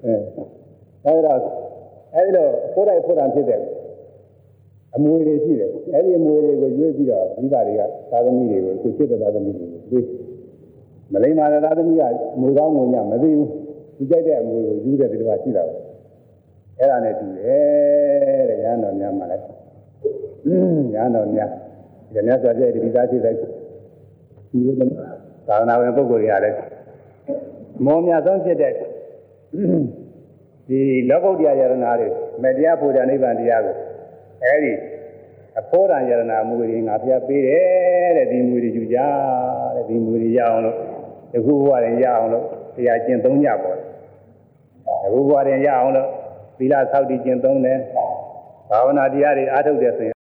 အဲဒီတော့ဖိုးတိုင်းဖိုးတန်ဖြစ်တဲ့အမွေတွေရှိတယ်အဲဒီအမွေတွေကိုရွေးပြီးတော့မိဘတွေကသာသမီတွေကိုကိုချစ်တဲ့သာသမီတွေကိုရွေးမလိမ္မာတဲ့သာသမီကမွေကောင်းမွေညမသိဘူးသူကြိုက်တဲ့အမွေကိုယူတဲ့ဒီလိုပါရှိတာပဲအဲ့ဒါနဲ့တူတယ်တဲ့ရဟန်းတော်များမှလည်းရဟန်းတော်များဒီမြတ်စွာဘုရားဒီသားရှိတဲ့ဒီလိုသာသနာဝင်ပုဂ္ဂိုလ်တွေကလည်းမောမြတ်ဆုံးဖြစ်တဲ့ဒီလောကုတ္တရာယရနာတွေမတရားပူဇာနိဗ္ဗာန်တရားကိုအဲဒီအဖို့ရံယရနာမူတွေငါဖျက်ပေးတယ်တဲ့ဒီမူတွေယူကြတဲ့ဒီမူတွေရအောင်လို့တခုဘဝရင်ရအောင်လို့တရားကျင့်သုံးကြပါတခုဘဝရင်ရအောင်လို့သီလဆောက်တည်ကျင့်သုံးတယ်ဘာဝနာတရားတွေအားထုတ်တယ်ဆိုရင်